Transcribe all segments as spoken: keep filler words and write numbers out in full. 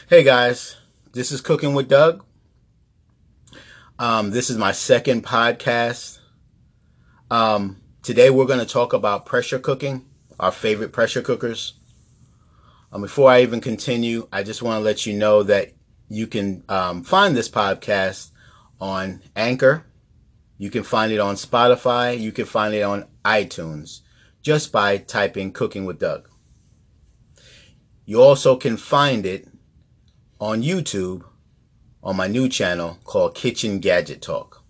Hey guys, this is Cooking with Doug. Um, this is my second podcast. Um, today we're going to talk about pressure cooking, our favorite pressure cookers. Um, before I even continue, I just want to let you know that you can um, find this podcast on Anchor. You can find it on Spotify. You can find it on iTunes just by typing Cooking with Doug. You also can find it on YouTube on my new channel called Kitchen Gadget Talk.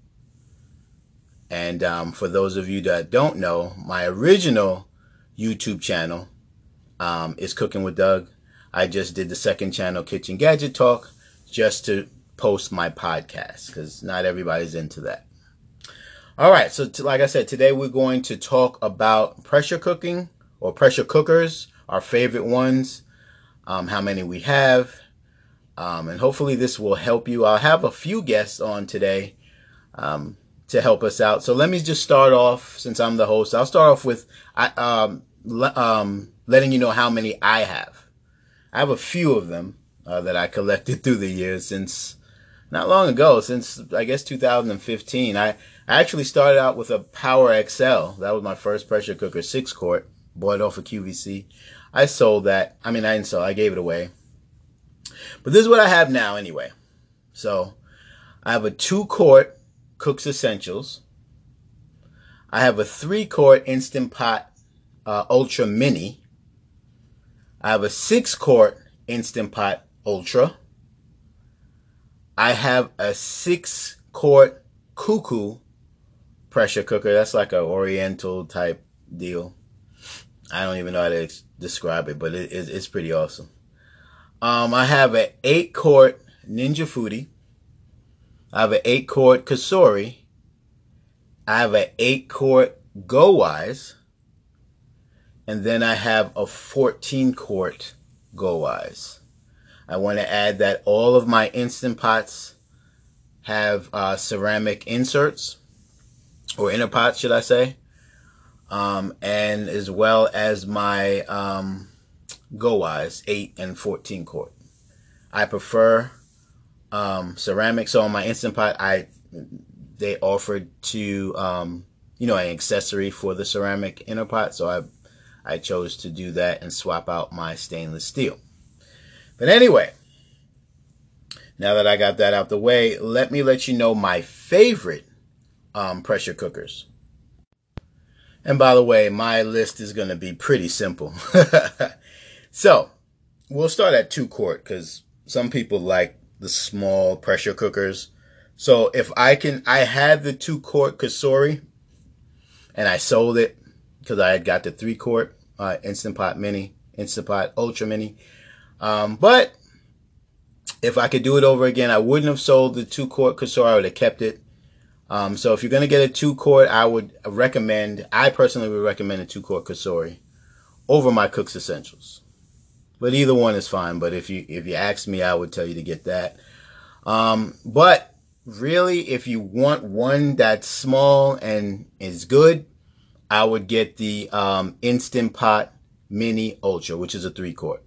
And um, for those of you that don't know, my original YouTube channel um, is Cooking with Doug. I just did the second channel, Kitchen Gadget Talk, just to post my podcast because not everybody's into that. All right, so t- like I said, today we're going to talk about pressure cooking or pressure cookers, our favorite ones, um, how many we have, um, and hopefully this will help you. I'll have a few guests on today um, to help us out. So let me just start off, since I'm the host, I'll start off with I, um, le- um, letting you know how many I have. I have a few of them uh, that I collected through the years since not long ago, since I guess two thousand fifteen. I, I actually started out with a Power X L. That was my first pressure cooker, six quart, bought it off of Q V C. I sold that. I mean, I didn't sell, I gave it away. But this is what I have now anyway. So I have a two quart Cook's Essentials. I have a three quart Instant Pot uh, Ultra Mini. I have a six quart Instant Pot Ultra. I have a six quart Cuckoo pressure cooker. That's like an Oriental type deal. I don't even know how to ex- describe it, but it, it, it's pretty awesome. Um, I have an eight quart Ninja Foodi. I have an eight quart Cosori. I have an eight quart Go Wise. And then I have a fourteen quart Go Wise. I want to add that all of my Instant Pots have uh, ceramic inserts, or inner pots, should I say, um, and as well as my um, Go Wise eight and fourteen quart. I prefer um, ceramic, so on my Instant Pot, I they offered to um, you know an accessory for the ceramic inner pot, so I I chose to do that and swap out my stainless steel. But anyway, now that I got that out the way, let me let you know my favorite um, pressure cookers. And by the way, my list is going to be pretty simple. So, we'll start at two quart because some people like the small pressure cookers. So, if I can, I had the two quart Cosori and I sold it because I had got the three quart uh, Instant Pot Mini, Instant Pot Ultra Mini. Um, but if I could do it over again, I wouldn't have sold the two quart Cosori. I would have kept it. Um, so if you're going to get a two quart, I would recommend, I personally would recommend a two quart Cosori over my Cook's Essentials. But either one is fine. But if you if you ask me, I would tell you to get that. Um, but really, if you want one that's small and is good, I would get the um, Instant Pot Mini Ultra, which is a three quart.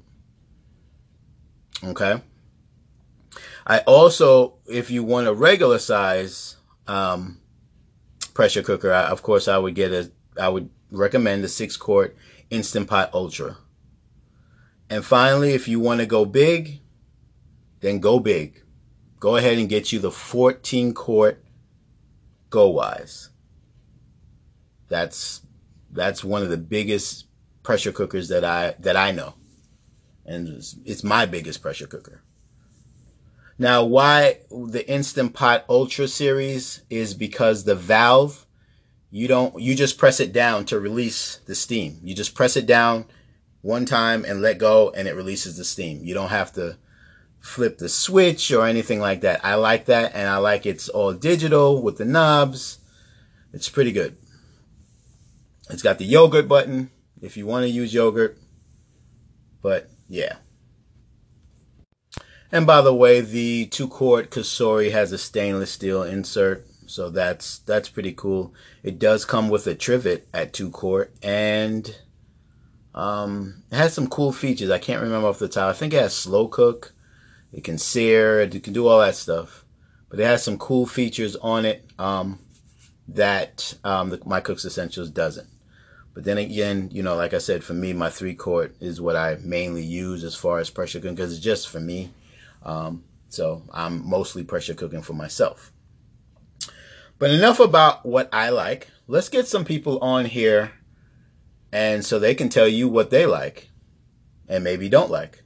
Okay. I also, if you want a regular size um, pressure cooker, I, of course, I would get a. I would recommend the six quart Instant Pot Ultra. And finally, if you want to go big, then go big. Go ahead and get you the fourteen quart Go Wise. That's that's one of the biggest pressure cookers that I that I know, and it's, it's my biggest pressure cooker. Now, why the Instant Pot Ultra series is because the valve, you don't you just press it down to release the steam. You just press it down one time and let go, and it releases the steam. You don't have to flip the switch or anything like that. I like that, and I like it's all digital with the knobs. It's pretty good. It's got the yogurt button if you want to use yogurt. But yeah. And by the way, the two quart Cosori has a stainless steel insert, so that's that's pretty cool. It does come with a trivet at two quart, and um, it has some cool features. I can't remember off the top. I think it has slow cook. It can sear. It can do all that stuff. But it has some cool features on it um, that um, the, my Cook's Essentials doesn't. But then again, you know, like I said, for me, my three quart is what I mainly use as far as pressure cooking, because it's just for me. Um, so I'm mostly pressure cooking for myself. But enough about what I like. Let's get some people on here, and so they can tell you what they like and maybe don't like.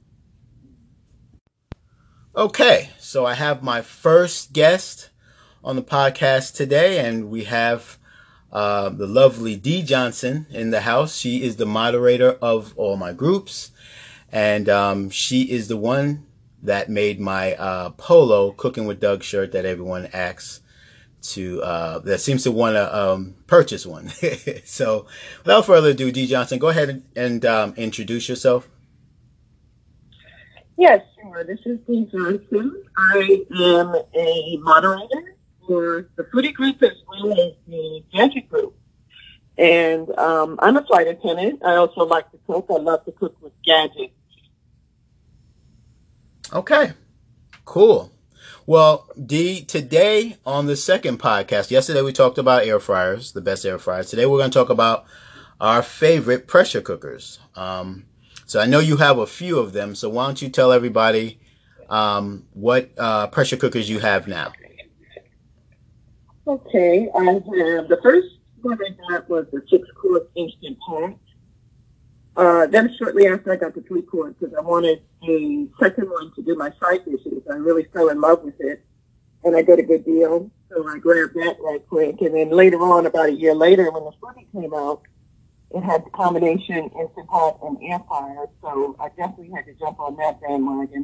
Okay, so I have my first guest on the podcast today, and we have uh, the lovely Dee Johnson in the house. She is the moderator of all my groups, and um, she is the one that made my uh, polo Cooking with Doug shirt that everyone asks to, uh, that seems to want to um, purchase one. So without further ado, Dee Johnson, go ahead and, and um, introduce yourself. Yes, sure. This is Dee Johnson. I am a moderator for the foodie group as well as the gadget group. And um, I'm a flight attendant. I also like to cook. I love to cook with gadgets. Okay, cool. Well, Dee, today on the second podcast, yesterday we talked about air fryers, the best air fryers. Today we're going to talk about our favorite pressure cookers. Um, So I know you have a few of them, so why don't you tell everybody um, what uh, pressure cookers you have now? Okay, I have, the first one I got was the six-quart Instant Pot. Uh, then shortly after I got the three-quart, because I wanted a second one to do my side dishes. I really fell in love with it, and I got a good deal, so I grabbed that right quick. And then later on, about a year later, when the foodie came out, it had the combination Instant Pot and air fryer, so I definitely had to jump on that bandwagon.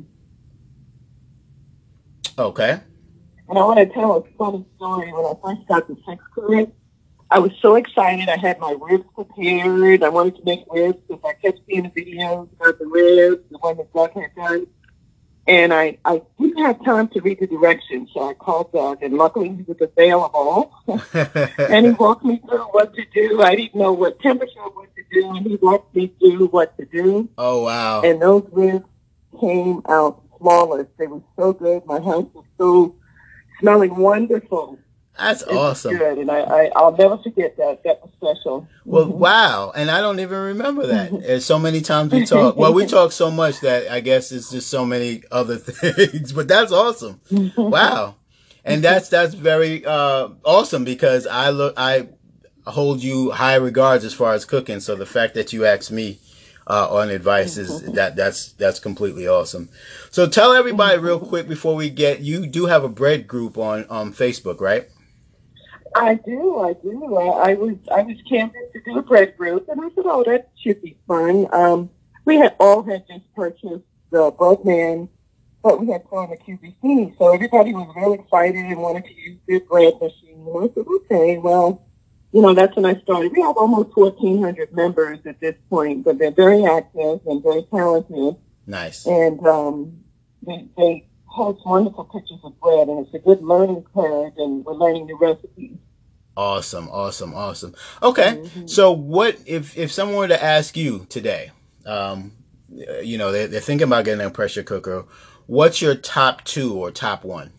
Okay. And I want to tell a funny story. When I first got the six quart, I was so excited. I had my ribs prepared. I wanted to make ribs because I kept seeing the videos about the ribs, the one that Doug had done. And I, I didn't have time to read the directions, so I called Doug, and luckily he was available. And he walked me through what to do. I didn't know what temperature what to do, and he walked me through what to do. Oh, wow. And those ribs came out flawless. They were so good. My house was so smelling wonderful. That's it awesome. Was good, and I, I, I'll never forget that. That was special. Well, Mm-hmm. Wow. And I don't even remember that. There's so many times we talk. Well, we talk so much that I guess it's just so many other things. But that's awesome. Wow. And that's that's very uh, awesome, because I look I hold you high regards as far as cooking. So the fact that you asked me uh, on advice is that that's that's completely awesome. So tell everybody real quick before we get, you do have a bread group on on Facebook, right? I do, I do. I, I was I was canvassed to do a bread group, and I said, oh, that should be fun. Um, we had all had just purchased the Breadman, but we had thrown the Q V C, so everybody was really excited and wanted to use their bread machine. And I said, okay, well, you know, that's when I started. We have almost fourteen hundred members at this point, but they're very active and very talented. Nice. And um, they, they post wonderful pictures of bread, and it's a good learning curve, and we're learning the recipes. Awesome, awesome, awesome. Okay, mm-hmm. So what if if someone were to ask you today, um, you know, they're, they're thinking about getting a pressure cooker, what's your top two or top one?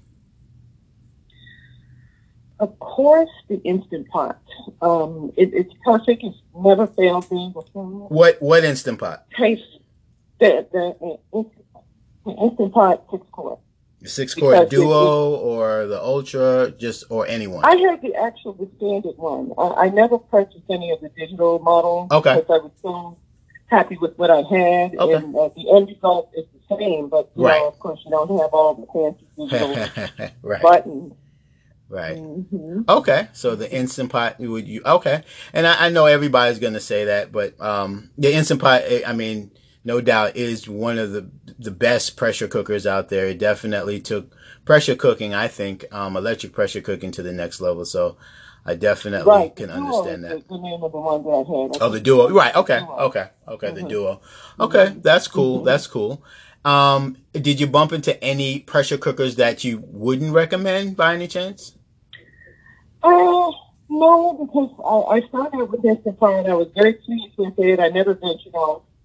Of course, the Instant Pot. Um, it, it's perfect. It's never failed me before. What what Instant Pot? Taste the the, uh, the Instant Pot six quart. The six quart duo it, it, or the ultra, just or anyone? I had the actual the standard one. I, I never purchased any of the digital models. Okay. Because I was so happy with what I had, okay. and uh, the end result is the same. But you right. know, of course, you don't have all the fancy digital right. buttons. Right. Mm-hmm. Okay. So the Instant Pot, you would you okay? And I, I know everybody's gonna say that, but um, the Instant Pot, I mean, no doubt, is one of the the best pressure cookers out there. It definitely took pressure cooking, I think, um, electric pressure cooking to the next level. So I definitely right. can the understand that. The, the name of the one that I had. I oh, the duo. Right. Okay. Duo. Okay. Okay. Mm-hmm. The duo. Okay. Mm-hmm. That's cool. Mm-hmm. That's cool. Um, did you bump into any pressure cookers that you wouldn't recommend by any chance? Uh, no, because I, I started with Instant Pot. I was very pleased with it. I never ventured off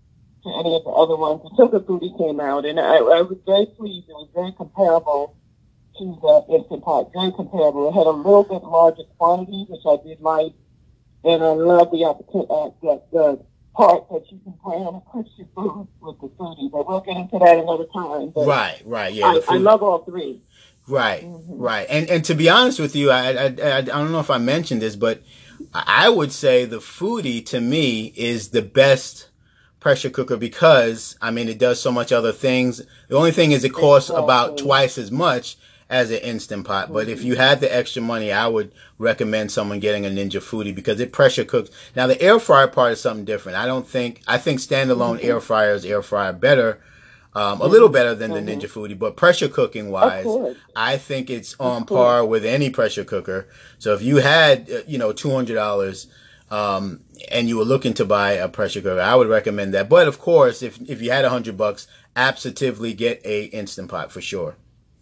to any of the other ones until the foodie came out, and I, I was very pleased. It was very comparable to the Instant Pot, very comparable. It had a little bit larger quantity, which I did like, and I love the opportunity, uh, the, the part that you can plan and cook your food with the foodie. But we'll get into that another time. But right, right, yeah. I, The food. I love all three. Right, Mm-hmm. right. And and to be honest with you, I, I I I don't know if I mentioned this, but I would say the foodie to me is the best pressure cooker because I mean it does so much other things. The only thing is it costs Exactly. about twice as much as an Instant Pot. But if you had the extra money, I would recommend someone getting a Ninja Foodie because it pressure cooks. Now the air fryer part is something different. I don't think I think standalone Mm-hmm. air fryers air fryer better. Um, a little better than the Mm-hmm. Ninja Foodie, but pressure cooking wise, I think it's on par with any pressure cooker. So if you had, uh, you know, two hundred dollars um, and you were looking to buy a pressure cooker, I would recommend that. But of course, if if you had a hundred bucks, absolutely get a Instant Pot for sure.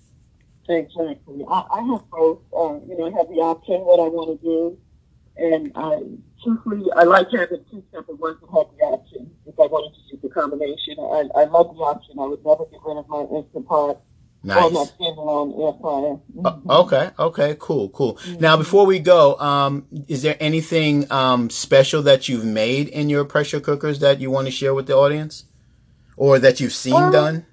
Exactly. I, I have both. Uh, you know, I have the option what I want to do, and I truthfully I like having two separate ones that have the option. If I wanted to use the combination, I, I love the option. I would never get rid of my Instant Pot Nice. or my standalone air fryer. Mm-hmm. Uh, okay. Okay. Cool. Cool. Mm-hmm. Now, before we go, um, is there anything um, special that you've made in your pressure cookers that you want to share with the audience, or that you've seen um, done?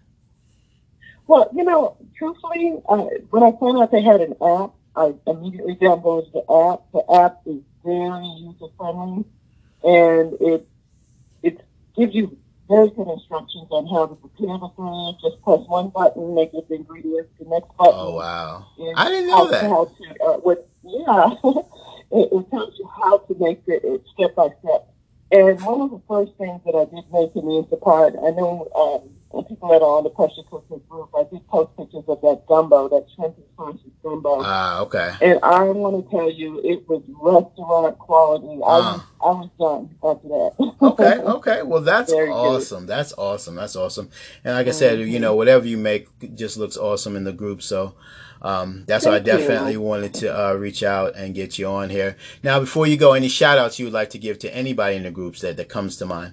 Well, you know, truthfully, uh, when I found out they had an app, I immediately downloaded the app. The app is very user friendly, and it it gives you very good instructions on how to prepare the food. Just press one button, make it the ingredients. The next button. Oh wow! I didn't know how, that. How to, uh, what, yeah, it, it tells you how to make it, it step by step. And one of the first things that I did make in the Instant Pot, I know um, people that are on the pressure cooker group, I did post pictures of that gumbo, that shrimp and sausage gumbo. Ah, uh, okay. And I want to tell you, it was restaurant quality. Uh. I was, I was done after that. Okay, okay. Well, that's Very awesome. Good. That's awesome. That's awesome. And like I said, mm-hmm. you know, whatever you make just looks awesome in the group. So um, that's Thank why I definitely you. wanted to uh, reach out and get you on here. Now, before you go, any shout outs you would like to give to anybody in the groups that, that comes to mind?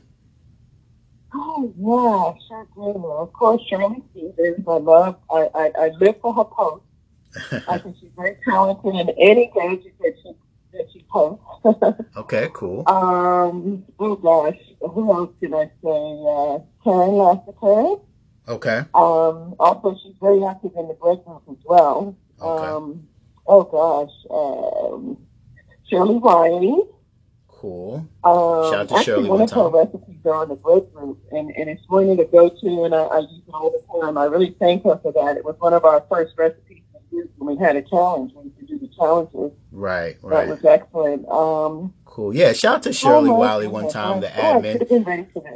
Oh, yeah, sure do. Of course, Shirley Stevens. I love, I, I, I live for her posts. I think she's very talented in any gadget that she that she posts. Okay, cool. Um, oh gosh, who else can I say? Uh, Karen Lassiter. Okay. Um, also, she's very active in the break group as well. Okay. Um, oh gosh, um, Shirley Wiley. Cool. Um, Shout out to actually, Shirley one one of time. her recipes are on the bread group, and, and it's one to go to, and I, I use it all the time. I really thank her for that. It was one of our first recipes we used when we had a challenge, when we could do the challenges. Right, right. That was excellent. Um, cool. Yeah, shout out to Shirley oh, Wiley one time, the oh, I admin. should have been ready for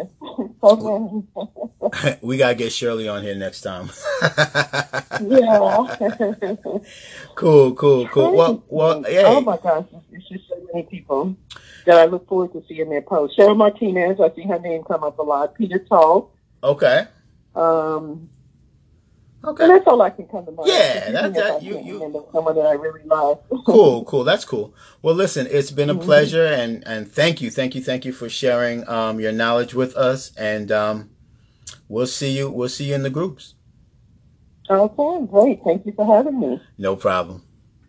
this. We got to get Shirley on here next time. Yeah. Cool, cool, cool. Well, well, hey. Oh my gosh, it's just so many people that I look forward to seeing their posts. Cheryl Martinez, I see her name come up a lot. Peter Tull. Okay. Um. Okay. And that's all I can come to mind. Yeah, that's that. You, you. Remember someone that I really love. Cool, cool. That's cool. Well, listen, it's been a mm-hmm. pleasure, and and thank you, thank you, thank you for sharing um your knowledge with us, and um we'll see you, we'll see you in the groups. Okay, great. Thank you for having me. No problem.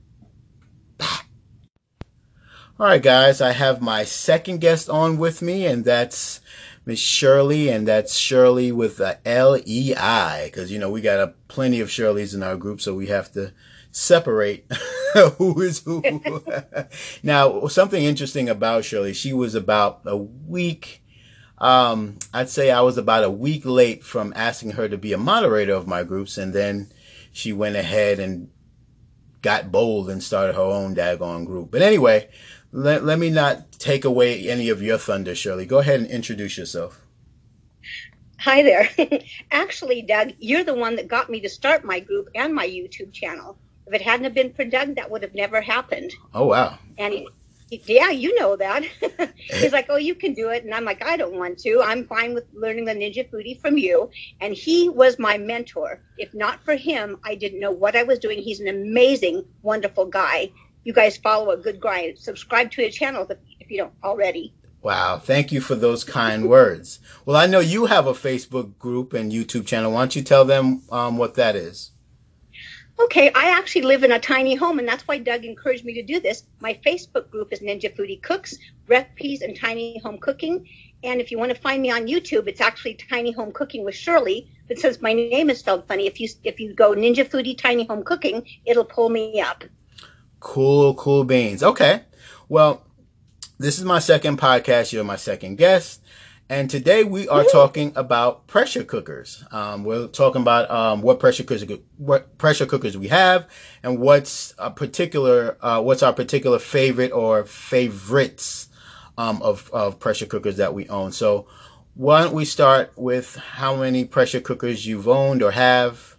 All right, guys, I have my second guest on with me, and that's Miss Shirley, and that's Shirley with a L E I, because, you know, we got a plenty of Shirleys in our group, so we have to separate who is who. Now, something interesting about Shirley, she was about a week, um, I'd say I was about a week late from asking her to be a moderator of my groups, and then she went ahead and got bold and started her own daggone group. But anyway, let, let me not take away any of your thunder, Shirley. Go ahead and introduce yourself. Hi there. Actually, Doug, you're the one that got me to start my group and my YouTube channel. If it hadn't have been for Doug, that would have never happened. Oh, wow. And he, he, yeah, you know that. He's like, oh, you can do it. And I'm like, I don't want to. I'm fine with learning the Ninja Foodie from you. And he was my mentor. If not for him, I didn't know what I was doing. He's an amazing, wonderful guy. You guys follow a good guy. Subscribe to his channel if, if you don't already. Wow. Thank you for those kind words. Well, I know you have a Facebook group and YouTube channel. Why don't you tell them um, what that is? Okay, I actually live in a tiny home, and that's why Doug encouraged me to do this. My Facebook group is Ninja Foodie Cooks, Recipes and Tiny Home Cooking. And if you want to find me on YouTube, it's actually Tiny Home Cooking with Shirley. But since my name is spelled funny, if you if you go Ninja Foodie Tiny Home Cooking, it'll pull me up. Cool, cool beans. Okay. Well, this is my second podcast. You're my second guest. And today we are talking about pressure cookers. Um, we're talking about um, what pressure cookers what pressure cookers we have, and what's a particular uh, what's our particular favorite or favorites um, of of pressure cookers that we own. So, why don't we start with how many pressure cookers you've owned or have?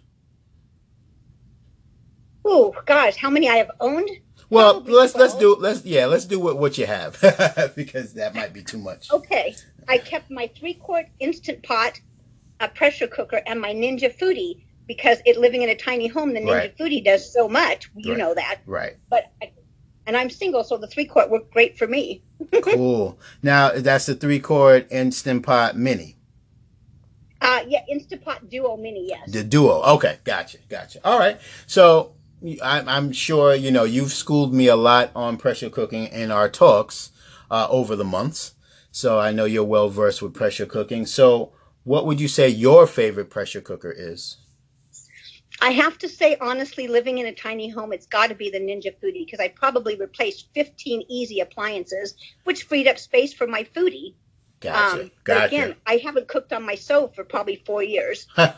Oh gosh, how many I have owned? Well, Probably let's let's twelve. do let's yeah let's do what what you have because that might be too much. Okay. I kept my three-quart Instant Pot, a pressure cooker, and my Ninja Foodie because it living in a tiny home, the Ninja Right. Foodie does so much. You Right. know that. Right. But I, and I'm single, so the three-quart worked great for me. Cool. Now that's the three quart Instant Pot Mini. Uh, yeah, Instant Pot Duo Mini, yes. The Duo. Okay, gotcha, gotcha. All right. So I, I'm sure you know you've schooled me a lot on pressure cooking in our talks uh, over the months. So I know you're well versed with pressure cooking. So what would you say your favorite pressure cooker is? I have to say, honestly, living in a tiny home, it's got to be the Ninja Foodie because I probably replaced fifteen easy appliances, which freed up space for my foodie. Gotcha. Um, but gotcha. again, I haven't cooked on my stove for probably four years. And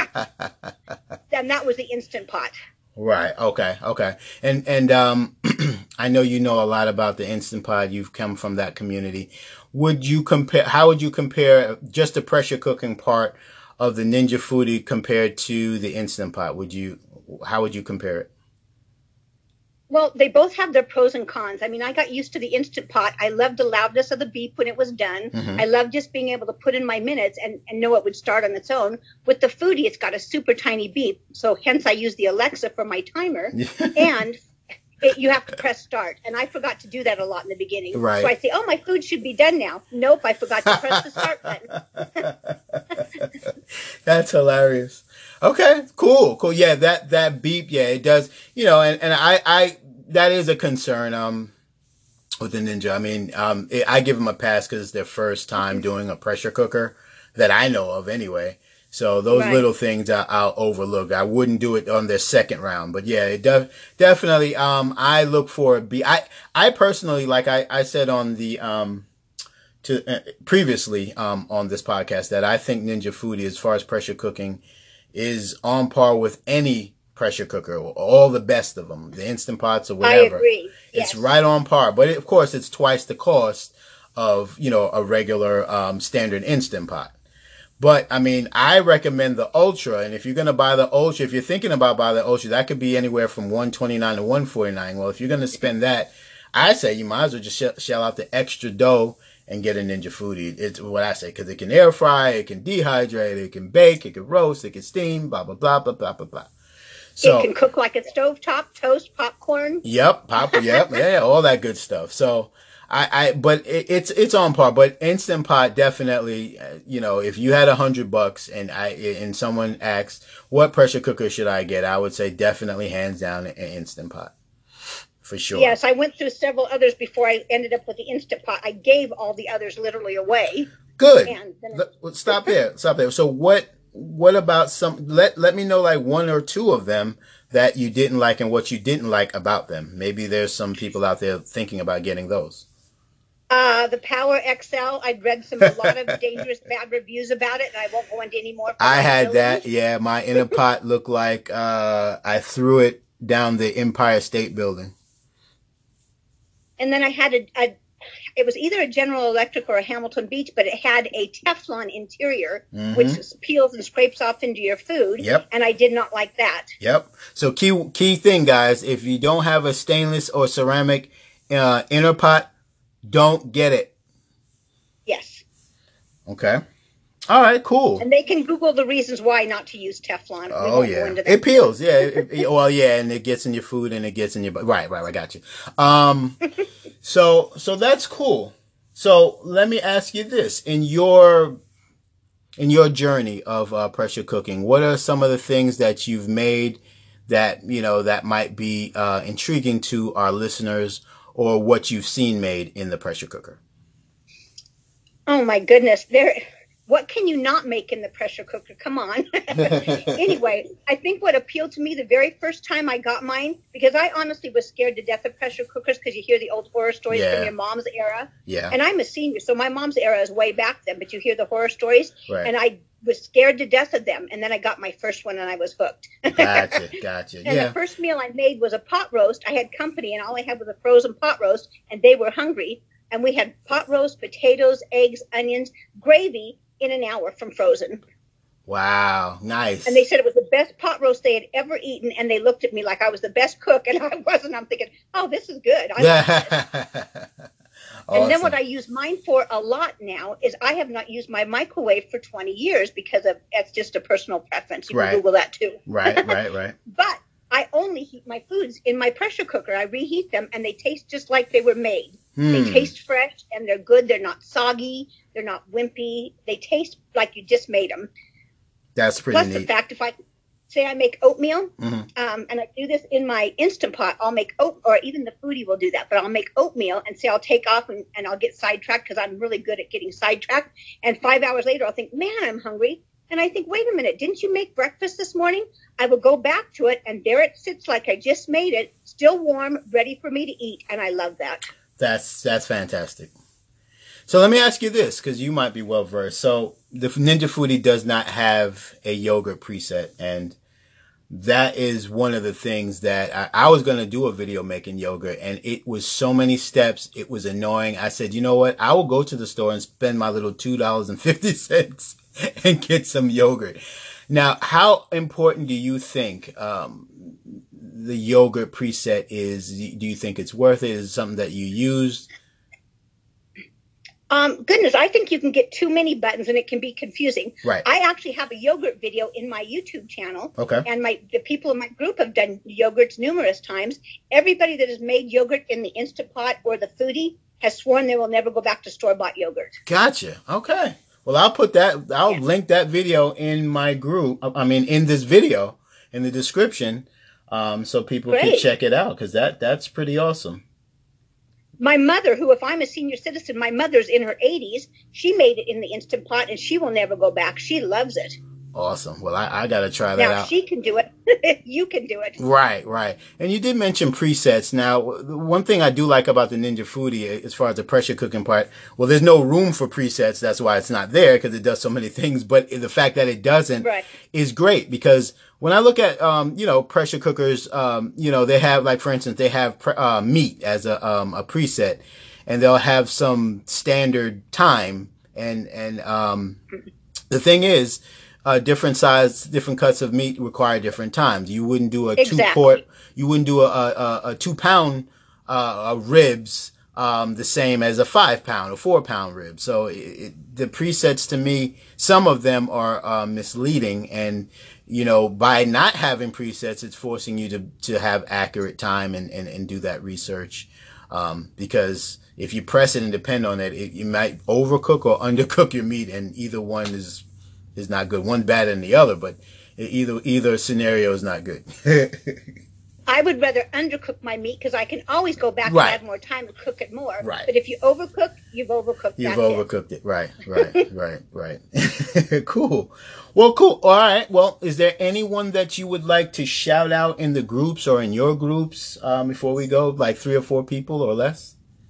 that was the Instant Pot. Right. Okay. Okay. And and um, I know you know a lot about the Instant Pot. You've come from that community. Would you compare? How would you compare just the pressure cooking part of the Ninja Foodie compared to the Instant Pot? Would you? How would you compare it? Well, they both have their pros and cons. I mean, I got used to the Instant Pot. I loved the loudness of the beep when it was done. Mhm. I loved just being able to put in my minutes and, and know it would start on its own. With the Foodie, it's got a super tiny beep. So hence I use the Alexa for my timer. And it, you have to press start. And I forgot to do that a lot in the beginning. Right. So I say, oh, my food should be done now. Nope, I forgot to press the start button. That's hilarious. Okay, cool, cool. Yeah, that that beep, yeah, it does. You know, and, and I, I that is a concern um with the Ninja. I mean, um, it, I give them a pass because it's their first time doing a pressure cooker that I know of, anyway. So those Right. little things I, I'll overlook. I wouldn't do it on their second round, but yeah, it def- definitely. Um, I look for a be. I I personally, like I I said on the um. To uh, previously um, on this podcast, that I think Ninja Foodie, as far as pressure cooking, is on par with any pressure cooker, all the best of them, the Instant Pots or whatever. I agree. It's Yes. right on par, but it, of course, it's twice the cost of you know a regular um, standard Instant Pot. But I mean, I recommend the Ultra, and if you're gonna buy the Ultra, if you're thinking about buying the Ultra, that could be anywhere from one twenty-nine to one forty-nine. Well, if you're gonna spend that, I say you might as well just sh- shell out the extra dough and get a Ninja Foodie. It's what I say, because it can air fry, it can dehydrate, it can bake, it can roast, it can steam, blah, blah, blah, blah, blah, blah, blah. So, it can cook like a stovetop, toast, popcorn. yep, pop, yep, yeah, all that good stuff. So, I, I, but it, it's, it's on par, but Instant Pot definitely, uh, you know, if you had a hundred bucks and I, and someone asked, what pressure cooker should I get? I would say definitely hands down an Instant Pot. For sure. Yes, I went through several others before I ended up with the Instant Pot. I gave all the others literally away. Good. And then Let, well, stop there. Stop there. So what, what about some, let, let me know like one or two of them that you didn't like and what you didn't like about them. Maybe there's some people out there thinking about getting those. Uh, the Power X L, I'd read some a lot of dangerous bad reviews about it, and I won't go into any more. for I had liability. that. Yeah. My inner pot looked like, uh, I threw it down the Empire State Building. And then I had a, a, it was either a General Electric or a Hamilton Beach, but it had a Teflon interior, Mhm. which peels and scrapes off into your food. Yep. And I did not like that. Yep. So key key thing, guys, if you don't have a stainless or ceramic uh, inner pot, don't get it. Yes. Okay. All right. Cool. And they can Google the reasons why not to use Teflon. We Oh won't go yeah, into that. it peels. Yeah. It, it- well, yeah, and it gets in your food and it gets in your. Right. Right. I got you. Um. So so that's cool. So let me ask you this: in your in your journey of uh, pressure cooking, what are some of the things that you've made that you know that might be uh, intriguing to our listeners, or what you've seen made in the pressure cooker? Oh my goodness, there. What can you not make in the pressure cooker? Come on. Anyway, I think what appealed to me the very first time I got mine, because I honestly was scared to death of pressure cookers because you hear the old horror stories Yeah. from your mom's era. Yeah. And I'm a senior, so my mom's era is way back then, but you hear the horror stories. Right. And I was scared to death of them. And then I got my first one and I was hooked. Gotcha. Gotcha. And Yeah. the first meal I made was a pot roast. I had company and all I had was a frozen pot roast and they were hungry. And we had pot roast, potatoes, eggs, onions, gravy in an hour from frozen. Wow. Nice. And they said it was the best pot roast they had ever eaten. And they looked at me like I was the best cook. And I wasn't. I'm thinking, oh, this is good. I like this. Awesome. And then what I use mine for a lot now is I have not used my microwave for twenty years because of that's just a personal preference. You Right. can Google that too. Right. Right. Right. But I only heat my foods in my pressure cooker. I reheat them and they taste just like they were made. Hmm. They taste fresh and they're good. They're not soggy. They're not wimpy. They taste like you just made them. That's pretty Plus neat. the fact, if I say I make oatmeal, Mm-hmm. um, and I do this in my Instant Pot, I'll make oat, or even the foodie will do that, but I'll make oatmeal and say I'll take off and, and I'll get sidetracked because I'm really good at getting sidetracked. And five hours later, I'll think, man, I'm hungry. And I think, wait a minute, didn't you make breakfast this morning? I will go back to it, and there it sits like I just made it, still warm, ready for me to eat. And I love that. That's that's fantastic. So let me ask you this, because you might be well versed. So the Ninja Foodie does not have a yogurt preset, and that is one of the things that I, I was going to do a video making yogurt, and it was so many steps. It was annoying. I said, you know what? I will go to the store and spend my little two dollars and fifty cents and get some yogurt. Now, how important do you think um, the yogurt preset is? Do you think it's worth it? Is it something that you use? Um, goodness, I think you can get too many buttons and it can be confusing. Right. I actually have a yogurt video in my YouTube channel. Okay. And my the people in my group have done yogurts numerous times. Everybody that has made yogurt in the Instant Pot or the Foodie has sworn they will never go back to store-bought yogurt. Gotcha. Okay. Well, I'll put that, I'll Yeah. link that video in my group. I mean, in this video, in the description, um, so people can Great. check it out, because that, that's pretty awesome. My mother, who if I'm a senior citizen, my mother's in her eighties, she made it in the Instant Pot and she will never go back. She loves it. Awesome. Well, I, I got to try that Now, out. if she can do it, you can do it. Right, right. And you did mention presets. Now, one thing I do like about the Ninja Foodie, as far as the pressure cooking part, well, there's no room for presets. That's why it's not there, because it does so many things. But the fact that it doesn't Right. is great, because when I look at, um, you know, pressure cookers, um, you know, they have, like, for instance, they have pre- uh, meat as a, um, a preset, and they'll have some standard time. And, and, um, the thing is, Uh, different size, different cuts of meat require different times. You wouldn't do a Exactly. two quart, you wouldn't do a, a, a two pound, uh, ribs, um, the same as a five pound or four pound rib. So it, it, the presets, to me, some of them are, uh, misleading. And, you know, by not having presets, it's forcing you to, to have accurate time and, and, and do that research. Um, because if you press it and depend on it, it, you might overcook or undercook your meat, and either one is, is not good. One better than the other, but either either scenario is not good. I would rather undercook my meat because I can always go back Right. and add more time and cook it more. Right. But if you overcook, you've overcooked You've that's it. overcooked it. Right, right, right, right. Cool. Well, cool. All right. Well, is there anyone that you would like to shout out in the groups or in your groups um, before we go? Like three or four people or less?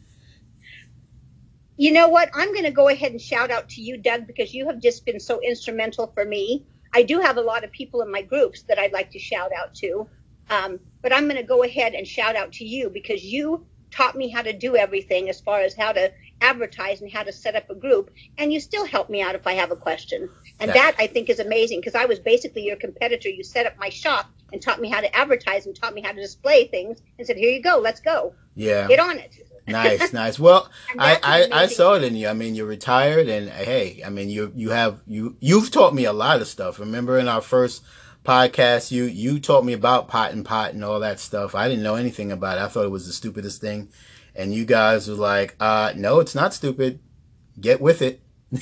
You know what? I'm going to go ahead and shout out to you, Doug, because you have just been so instrumental for me. I do have a lot of people in my groups that I'd like to shout out to. Um, but I'm going to go ahead and shout out to you because you taught me how to do everything as far as how to advertise and how to set up a group. And you still help me out if I have a question. And Yeah. that I think is amazing because I was basically your competitor. You set up my shop and taught me how to advertise and taught me how to display things and said, here you go, let's go. Yeah. Get on it. Nice, nice. Well, And I, that's an I, I amazing saw it in you. I mean, you're retired, and hey, I mean, you you have you you've taught me a lot of stuff. Remember in our first podcast, you you taught me about pot and pot and all that stuff. I didn't know anything about it. I thought it was the stupidest thing, and you guys were like, uh, no, it's not stupid. Get with it.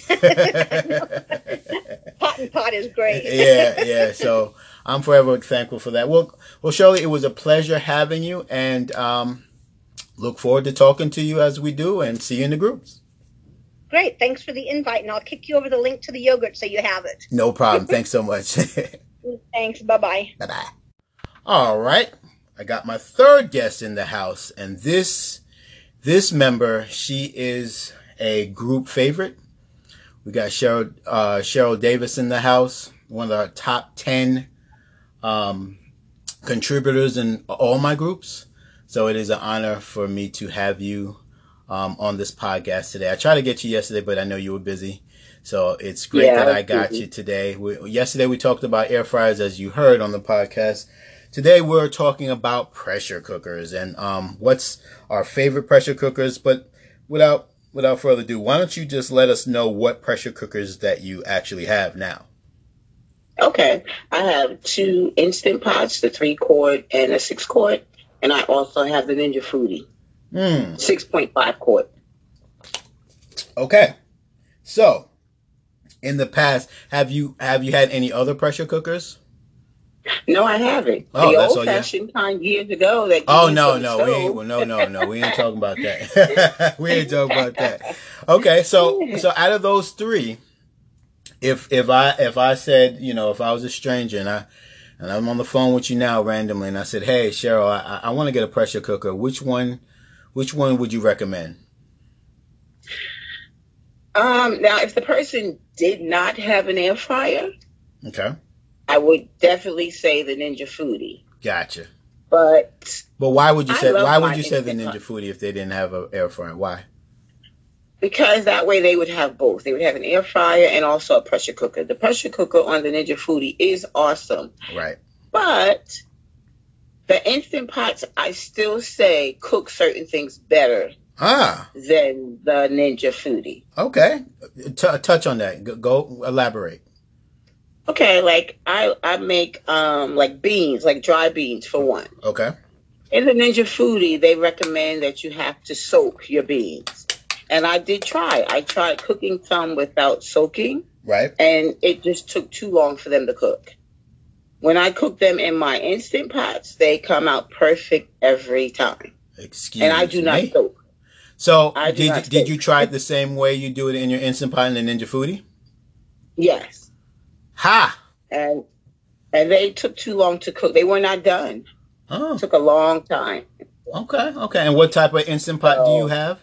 Pot and pot is great. yeah, yeah. So I'm forever thankful for that. Well, well, Shirley, it was a pleasure having you, and um, look forward to talking to you as we do, and see you in the groups. Great. Thanks for the invite, and I'll kick you over the link to the yogurt so you have it. No problem. Thanks so much. Thanks. Bye-bye. Bye-bye. All right. I got my third guest in the house, and this this member, she is a group favorite. We got Cheryl uh, Cheryl Davis in the house, one of our top ten um, contributors in all my groups. So it is an honor for me to have you um, on this podcast today. I tried to get you yesterday, but I know you were busy. So it's great yeah, that I got busy. you today. We, yesterday we talked about air fryers, as you heard on the podcast. Today we're talking about pressure cookers and um, what's our favorite pressure cookers. But without without further ado, why don't you just let us know what pressure cookers that you actually have now? Okay. I have two Instant Pots, the three quart and a six quart. And I also have the Ninja Foodi, mm. six point five quart. Okay. So, in the past, have you have you had any other pressure cookers? No, I haven't. Oh, the that's old fashioned kind years ago. That oh no, no, we ain't. Well, no, no, no, we ain't talking about that. we ain't talking about that. Okay, so so out of those three, if if I if I said, you know, if I was a stranger and I and I'm on the phone with you now randomly, and I said, hey Cheryl, I I want to get a pressure cooker. Which one, which one would you recommend? Um. Now, if the person did not have an air fryer, okay, I would definitely say the Ninja Foodi. Gotcha. But but why would you I say why would my you say the Instant Ninja Foodi if they didn't have an air fryer? Why? Because that way they would have both. They would have an air fryer and also a pressure cooker. The pressure cooker on the Ninja Foodi is awesome. Right. But the Instant Pots, I still say, cook certain things better ah. than the Ninja Foodi. Okay. T- touch on that. Go, go elaborate. Okay, like I, I make um like beans, like dry beans for one. Okay. In the Ninja Foodi, they recommend that you have to soak your beans. And I did try. I tried cooking some without soaking. Right. And it just took too long for them to cook. When I cook them in my Instant Pots, they come out perfect every time. Excuse me. And I do not me. soak. So I did not did soak. you try it the same way you do it in your Instant Pot and the Ninja Foodi? Yes. Ha! And and they took too long to cook. They were not done. Oh. It took a long time. Okay, okay. And what type of Instant Pot so, do you have?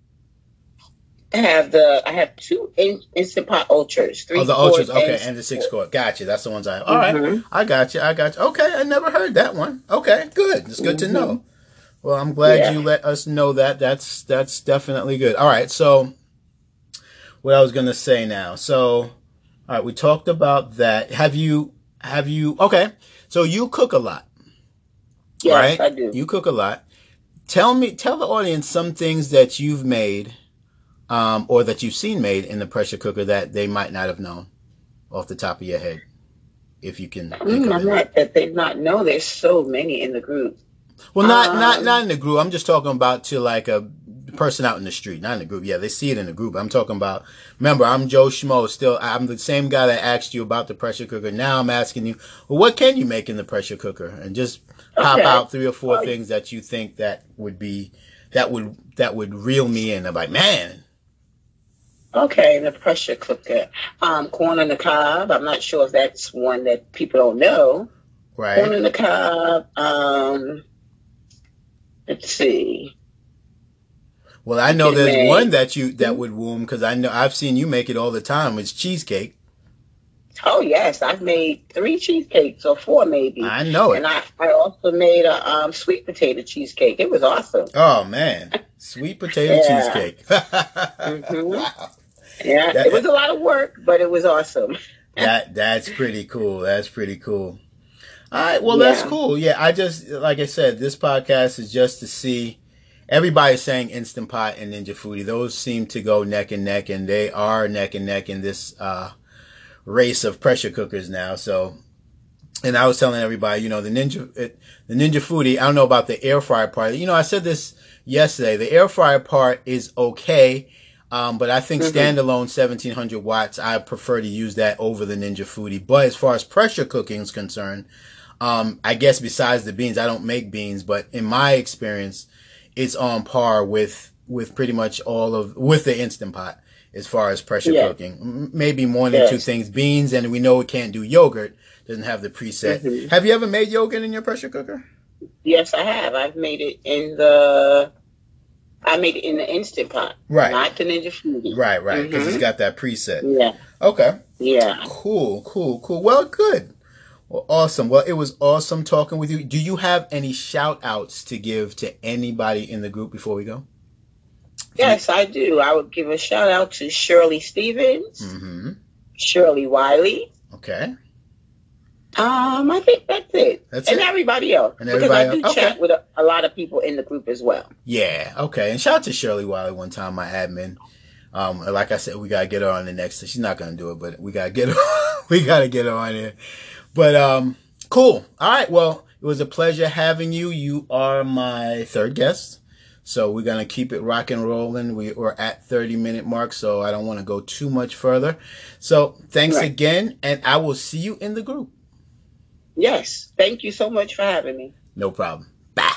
I have the I have two in, Instant Pot Ultras. Three oh, the Ultras. Okay, and, and the six quart. Gotcha. That's the ones I have. All mm-hmm. right. I got you. I got you. Okay, I never heard that one. Okay, good. It's good mm-hmm. to know. Well, I'm glad yeah. you let us know that. That's that's definitely good. All right. So, what I was gonna say now. So. All right, we talked about that. Have you, have you, okay, so you cook a lot, yes, right? I do. You cook a lot. Tell me, tell the audience some things that you've made um, or that you've seen made in the pressure cooker that they might not have known off the top of your head, if you can. Think mm, of I'm it. not that they not know. There's so many in the group. Well, not, um, not, not in the group. I'm just talking about to like a person out in the street, not in the group. Yeah, they see it in the group. I'm talking about, remember, I'm Joe Schmo. Still, I'm the same guy that asked you about the pressure cooker. Now I'm asking you, well, what can you make in the pressure cooker? And just pop okay. out three or four well, things that you think that would be, that would, that would reel me in. I'm like, man. Okay, the pressure cooker. Um, corn on the cob. I'm not sure if that's one that people don't know. Right. Corn on the cob. Um, let's see. Well, I know there's make. one that you that would womb because I know I've seen you make it all the time. It's cheesecake. Oh yes, I've made three cheesecakes or four maybe. I know it. And I, I also made a um, sweet potato cheesecake. It was awesome. Oh man, sweet potato yeah. cheesecake. mm-hmm. Wow. Yeah, that, it was a lot of work, but it was awesome. that that's pretty cool. That's pretty cool. All right, well yeah. that's cool. Yeah, I just like I said, this podcast is just to see. Everybody's saying Instant Pot and Ninja Foodi. Those seem to go neck and neck, and they are neck and neck in this uh, race of pressure cookers now. So and I was telling everybody, you know, the Ninja, it, the Ninja Foodi, I don't know about the air fryer part. You know, I said this yesterday. The air fryer part is okay. Um, but I think mm-hmm. standalone seventeen hundred watts, I prefer to use that over the Ninja Foodi. But as far as pressure cooking is concerned, um, I guess besides the beans, I don't make beans, but in my experience, it's on par with, with pretty much all of, with the Instant Pot as far as pressure yeah. cooking. Maybe more than yes. two things. Beans, and we know it can't do yogurt, doesn't have the preset. Mm-hmm. Have you ever made yogurt in your pressure cooker? Yes, I have. I've made it in the... I made it in the Instant Pot. Right. Not the Ninja Foodi. Right, right. Because mm-hmm. it's got that preset. Yeah. Okay. Yeah. Cool, cool, cool. Well, good. Well, awesome. Well, it was awesome talking with you. Do you have any shout outs to give to anybody in the group before we go? Yes, I do. I would give a shout out to Shirley Stevens, mm-hmm. Shirley Wiley. Okay. Um, I think that's it. That's and it. everybody else. And everybody because I do else. chat Okay. with a, a lot of people in the group as well. Yeah, okay. And shout out to Shirley Wiley one time, my admin. Um, like I said, we gotta get her on the next. She's not gonna do it, but we gotta get her. we gotta get her on here. But um, cool. All right. Well, it was a pleasure having you. You are my third guest, so we're gonna keep it rock and rolling. We are at thirty minute mark, so I don't want to go too much further. So thanks right. again, and I will see you in the group. Yes. Thank you so much for having me. No problem. Bye.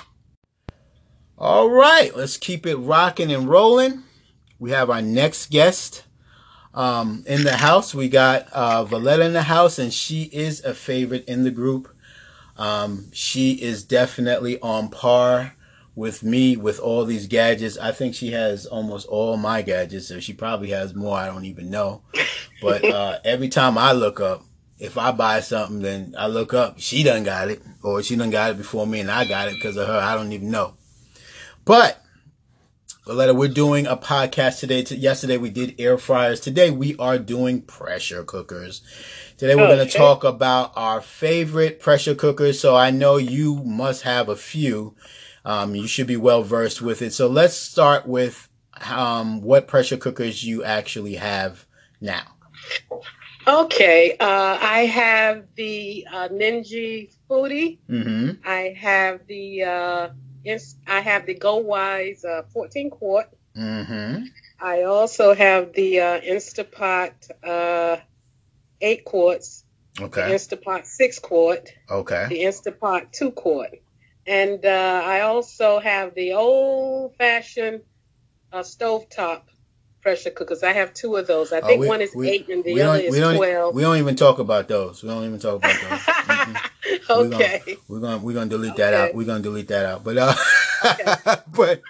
All right. Let's keep it rocking and rolling. We have our next guest um, in the house. We got uh, Valletta in the house, and she is a favorite in the group. Um, she is definitely on par with me with all these gadgets. I think she has almost all my gadgets, so she probably has more. I don't even know. But uh, every time I look up, if I buy something, then I look up, she done got it, or she done got it before me and I got it because of her. I don't even know. But, Valletta, we're doing a podcast today. Yesterday we did air fryers. Today we are doing pressure cookers. Today we're okay. going to talk about our favorite pressure cookers. So I know you must have a few. Um, you should be well versed with it. So let's start with um, what pressure cookers you actually have now. Okay, uh, I have the uh, Ninja Foodi. Mm-hmm. I have the uh, ins- I have the GoWise uh, fourteen quart. Mm-hmm. I also have the uh, Instapot uh, eight quarts. Okay. The Instapot six quart. Okay. The Instapot two quart, and uh, I also have the old fashioned uh, stovetop pressure cookers. I have two of those. I think oh, we, one is we, eight and the other is we twelve. We don't even talk about those. We don't even talk about those. Mm-hmm. Okay. We're gonna we're gonna delete okay. that out. We're gonna delete that out. But uh, okay. but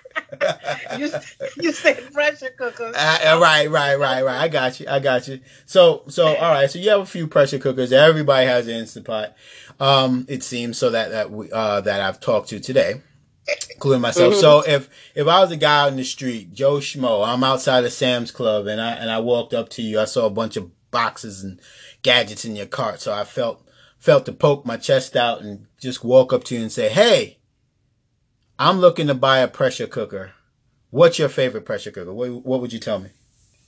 you you said pressure cookers. Uh, right, right, right, right. I got you. I got you. So so all right. So you have a few pressure cookers. Everybody has an Instapot. Um, it seems so that that we uh that I've talked to today, including myself. Mm-hmm. So if if I was a guy on the street, Joe Schmo, I'm outside of Sam's Club, and I and I walked up to you, I saw a bunch of boxes and gadgets in your cart, so I felt felt to poke my chest out and just walk up to you and say, "Hey, I'm looking to buy a pressure cooker. What's your favorite pressure cooker? What what would you tell me?"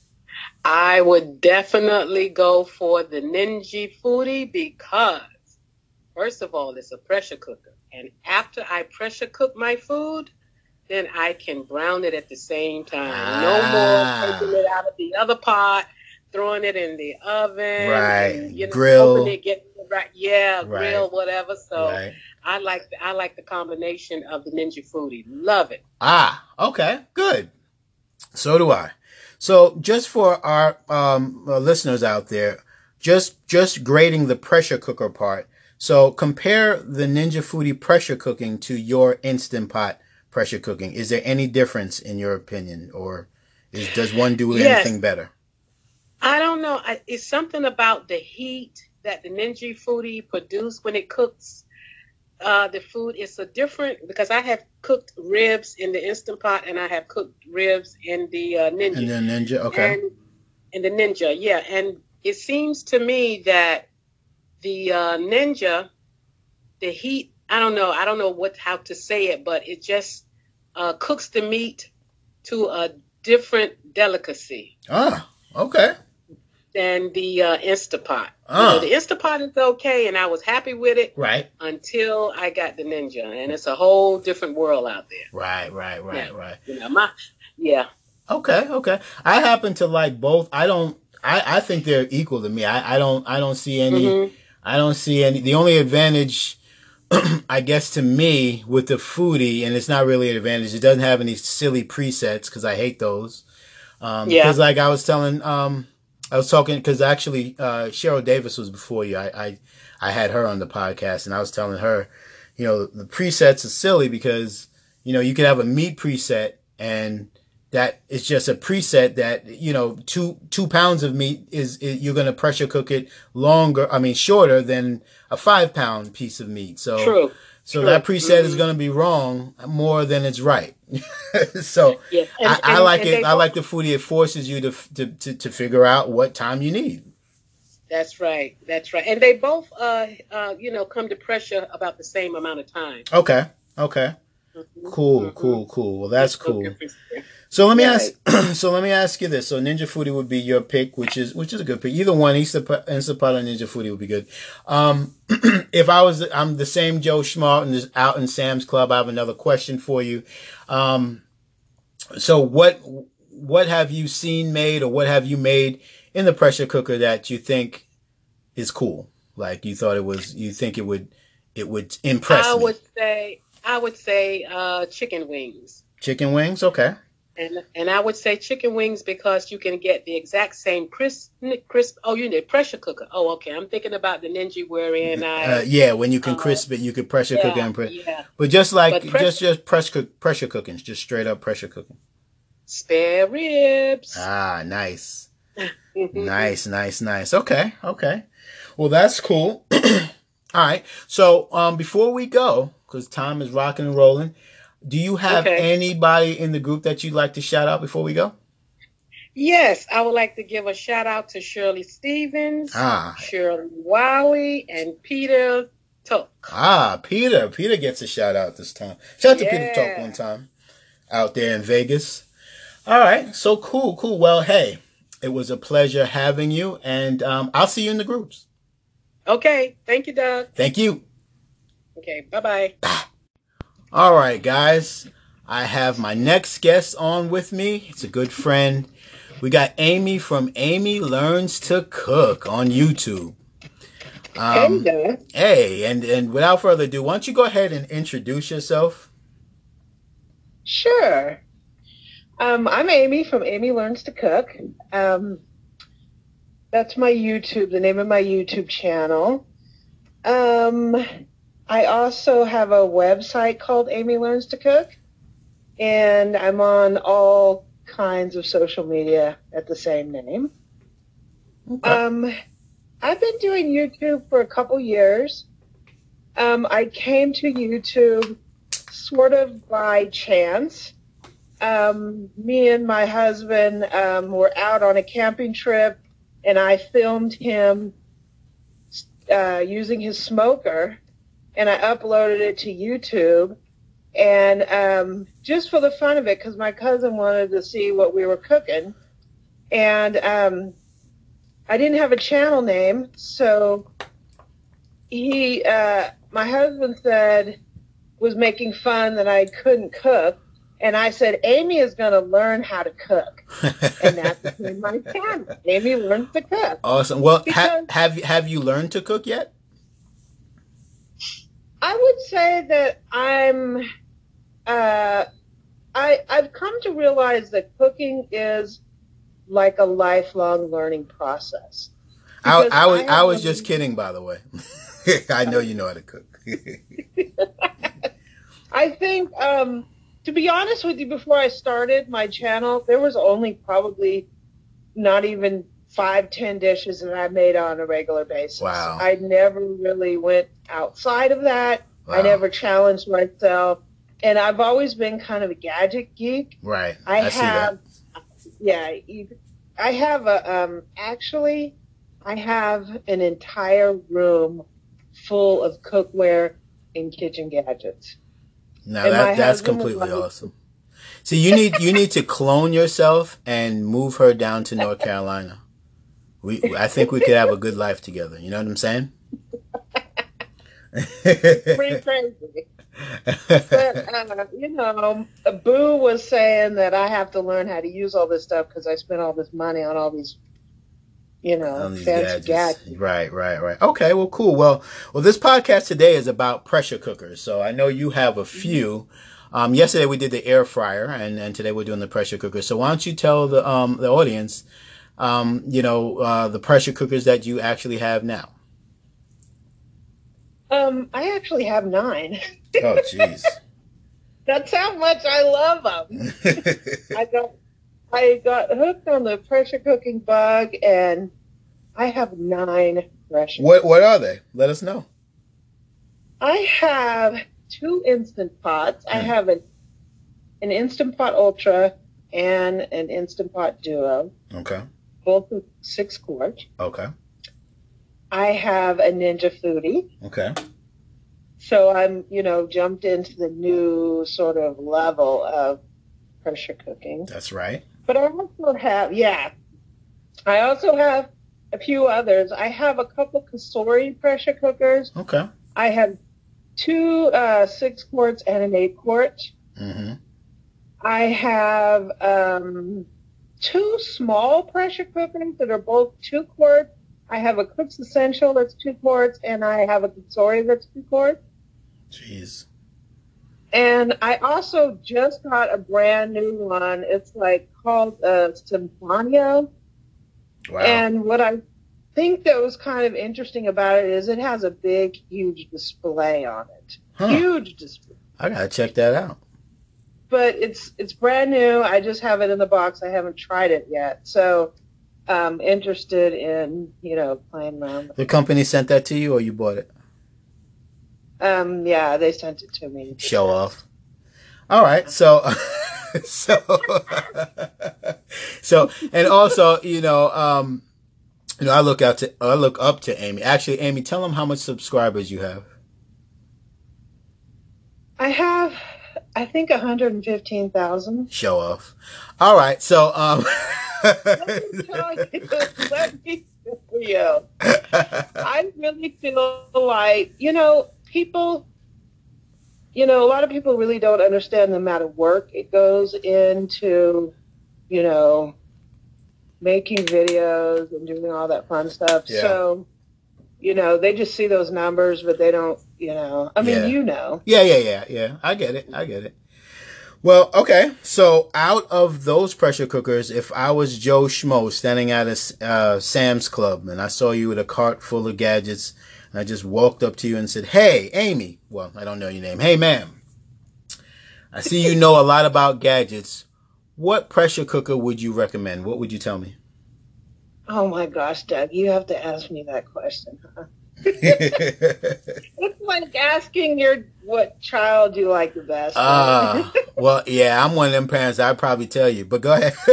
I would definitely go for the Ninja Foodi because, first of all, it's a pressure cooker. And after I pressure cook my food, then I can brown it at the same time. Ah. No more taking it out of the other pot, throwing it in the oven. Right. And, you know, grill. Open it, get it right. Yeah, right. grill, whatever. So right. I like the, I like the combination of the Ninja Foodi. Love it. Ah, okay. Good. So do I. So just for our um, uh, listeners out there, just just grading the pressure cooker part. So compare the Ninja Foodi pressure cooking to your Instant Pot pressure cooking. Is there any difference in your opinion, or is, does one do yes. anything better? I don't know. I, it's something about the heat that the Ninja Foodi produce when it cooks uh, the food. It's a different, because I have cooked ribs in the Instant Pot and I have cooked ribs in the uh, Ninja. In the Ninja, okay. And, in the Ninja, yeah. And it seems to me that the uh, Ninja, the heat, I don't know, I don't know what how to say it, but it just uh, cooks the meat to a different delicacy. Ah, okay. than the uh, Instapot. Uh. You know, the Instapot is okay, and I was happy with it. Right. Until I got the Ninja, and it's a whole different world out there. Right, right, right, yeah. right. You know, my, yeah. Okay, okay. I happen to like both. I don't. I, I think they're equal to me. I, I don't. I don't see any. Mm-hmm. I don't see any. The only advantage, I guess, to me with the foodie, and it's not really an advantage. It doesn't have any silly presets because I hate those. Um, yeah. Because like I was telling, um, I was talking because actually uh, Cheryl Davis was before you. I, I I had her on the podcast, and I was telling her, you know, the presets are silly because you know you could have a meat preset and that is just a preset that, you know, two two pounds of meat is, is you're going to pressure cook it longer, I mean, shorter than a five pound piece of meat. So, True. so True. that preset mm-hmm. is going to be wrong more than it's right. so yeah. and, I, and, I like it. Both, I like the foodie. It forces you to, to, to, to figure out what time you need. That's right. That's right. And they both, uh, uh, you know, come to pressure about the same amount of time. Okay. Okay. Mm-hmm. Cool. Mm-hmm. Cool. Cool. Well, that's cool. So let me right. ask. So let me ask you this. So Ninja Foodie would be your pick, which is which is a good pick. Either one, Instapot or Ninja Foodie would be good. Um, if I was, I'm the same Joe Schmo and is out in Sam's Club. I have another question for you. Um, so what what have you seen made, or what have you made in the pressure cooker that you think is cool? Like you thought it was, you think it would it would impress I me? would say I would say uh, chicken wings. Chicken wings, okay. And and I would say chicken wings because you can get the exact same crisp, crisp. Oh, you need pressure cooker. Oh, okay. I'm thinking about the Ninja wherein I. Uh, yeah, when you can uh, crisp it, you can pressure yeah, cook it and pre- yeah. But just like but press- just just press cook, pressure cooking, just straight up pressure cooking. Spare ribs. Ah, nice, nice, nice, nice. Okay, okay. Well, that's cool. All right. So um, before we go, because time is rocking and rolling. Do you have okay. anybody in the group that you'd like to shout out before we go? Yes, I would like to give a shout out to Shirley Stevens, ah. Shirley Wiley, and Peter Tuck. Ah, Peter. Peter gets a shout out this time. Shout out to yeah. Peter Tuck one time out there in Vegas. All right. So cool, cool. Well, hey, it was a pleasure having you, and um, I'll see you in the groups. Okay. Thank you, Doug. Thank you. Okay. Bye-bye. All right, guys. I have my next guest on with me. It's a good friend. We got Amy from Amy Learns to Cook on YouTube. Um, hey, hey, and, and without further ado, why don't you go ahead and introduce yourself? Sure. Um, I'm Amy from Amy Learns to Cook. Um, that's my YouTube, the name of my YouTube channel. Um... I also have a website called Amy Learns to Cook, and I'm on all kinds of social media at the same name. Okay. Um, I've been doing YouTube for a couple years. Um, I came to YouTube sort of by chance. Um, me and my husband um, were out on a camping trip, and I filmed him uh, using his smoker. And I uploaded it to YouTube, and um, just for the fun of it, because my cousin wanted to see what we were cooking. And um, I didn't have a channel name, so he, uh, my husband said, was making fun that I couldn't cook. And I said, Amy is going to learn how to cook. And that became my channel. Amy Learns to Cook. Awesome. Well, ha- have, have you learned to cook yet? I would say that I'm, uh, I, I've come to realize that cooking is like a lifelong learning process. I, I was, I, I was just kidding, by the way. I know you know how to cook. I think, um, to be honest with you, before I started my channel, there was only probably not even five, ten dishes that I made on a regular basis. Wow. I never really went outside of that. Wow. I never challenged myself. And I've always been kind of a gadget geek. Right. I, I have, see that. yeah, I have a, um, actually, I have an entire room full of cookware and kitchen gadgets. No, that, that's completely like, awesome. See, you need, you need to clone yourself and move her down to North Carolina. We, I think we could have a good life together. You know what I'm saying? Pretty crazy. But, uh, you know, Boo was saying that I have to learn how to use all this stuff because I spent all this money on all these, you know, On these fancy gadgets. gadgets. Right, right, right. Okay, well, cool. Well, well, this podcast today is about pressure cookers. So I know you have a few. Um, yesterday we did the air fryer, and, and today we're doing the pressure cooker. So why don't you tell the um the audience, um, you know, uh, the pressure cookers that you actually have now? Um, I actually have nine. Oh, jeez. That's how much I love them. I got, I got hooked on the pressure cooking bug, and I have nine pressure. What What are they? Let us know. I have two Instant Pots. I have an an Instant Pot Ultra and an Instant Pot Duo. Okay. Both with six quarts. Okay. I have a Ninja Foodie. Okay. So I'm, you know, jumped into the new sort of level of pressure cooking. That's right. But I also have, yeah, I also have a few others. I have a couple Kasori pressure cookers. Okay. I have two uh, six quarts and an eight quart. Mm-hmm. I have um, two small pressure cookers that are both two quarts. I have a Cook's Essential that's two quarts, and I have a Kasori that's two quarts. Jeez. And I also just got a brand new one. It's like called uh, Symphonia. Wow. And what I think that was kind of interesting about it is it has a big, huge display on it. Huh. Huge display. I gotta check that out. But it's it's brand new. I just have it in the box. I haven't tried it yet. So I'm interested in, you know, playing around with it. The company sent that to you, or you bought it? Um, yeah, they sent it to me. Show off. All right, so, so, so, and also, you know, um, you know, I look out to, I look up to Amy. Actually, Amy, tell them how much subscribers you have. I have, I think, one hundred fifteen thousand. Show off. All right, so, um, Let me tell you, let me tell you, I really feel like, you know, people, you know, a lot of people really don't understand the amount of work it goes into, you know, making videos and doing all that fun stuff. Yeah. So, you know, they just see those numbers, but they don't, you know, I mean, Yeah. you know. Yeah, yeah, yeah, yeah. I get it. I get it. Well, okay. So out of those pressure cookers, if I was Joe Schmo standing at a uh, Sam's Club and I saw you with a cart full of gadgets, and I just walked up to you and said, "Hey, Amy." Well, I don't know your name. "Hey, ma'am, I see you know a lot about gadgets. What pressure cooker would you recommend? What would you tell me?" Oh my gosh, Doug, you have to ask me that question, huh? It's like asking your what child you like the best. Ah, uh, well, yeah, I'm one of them parents. I'd probably tell you, but go ahead.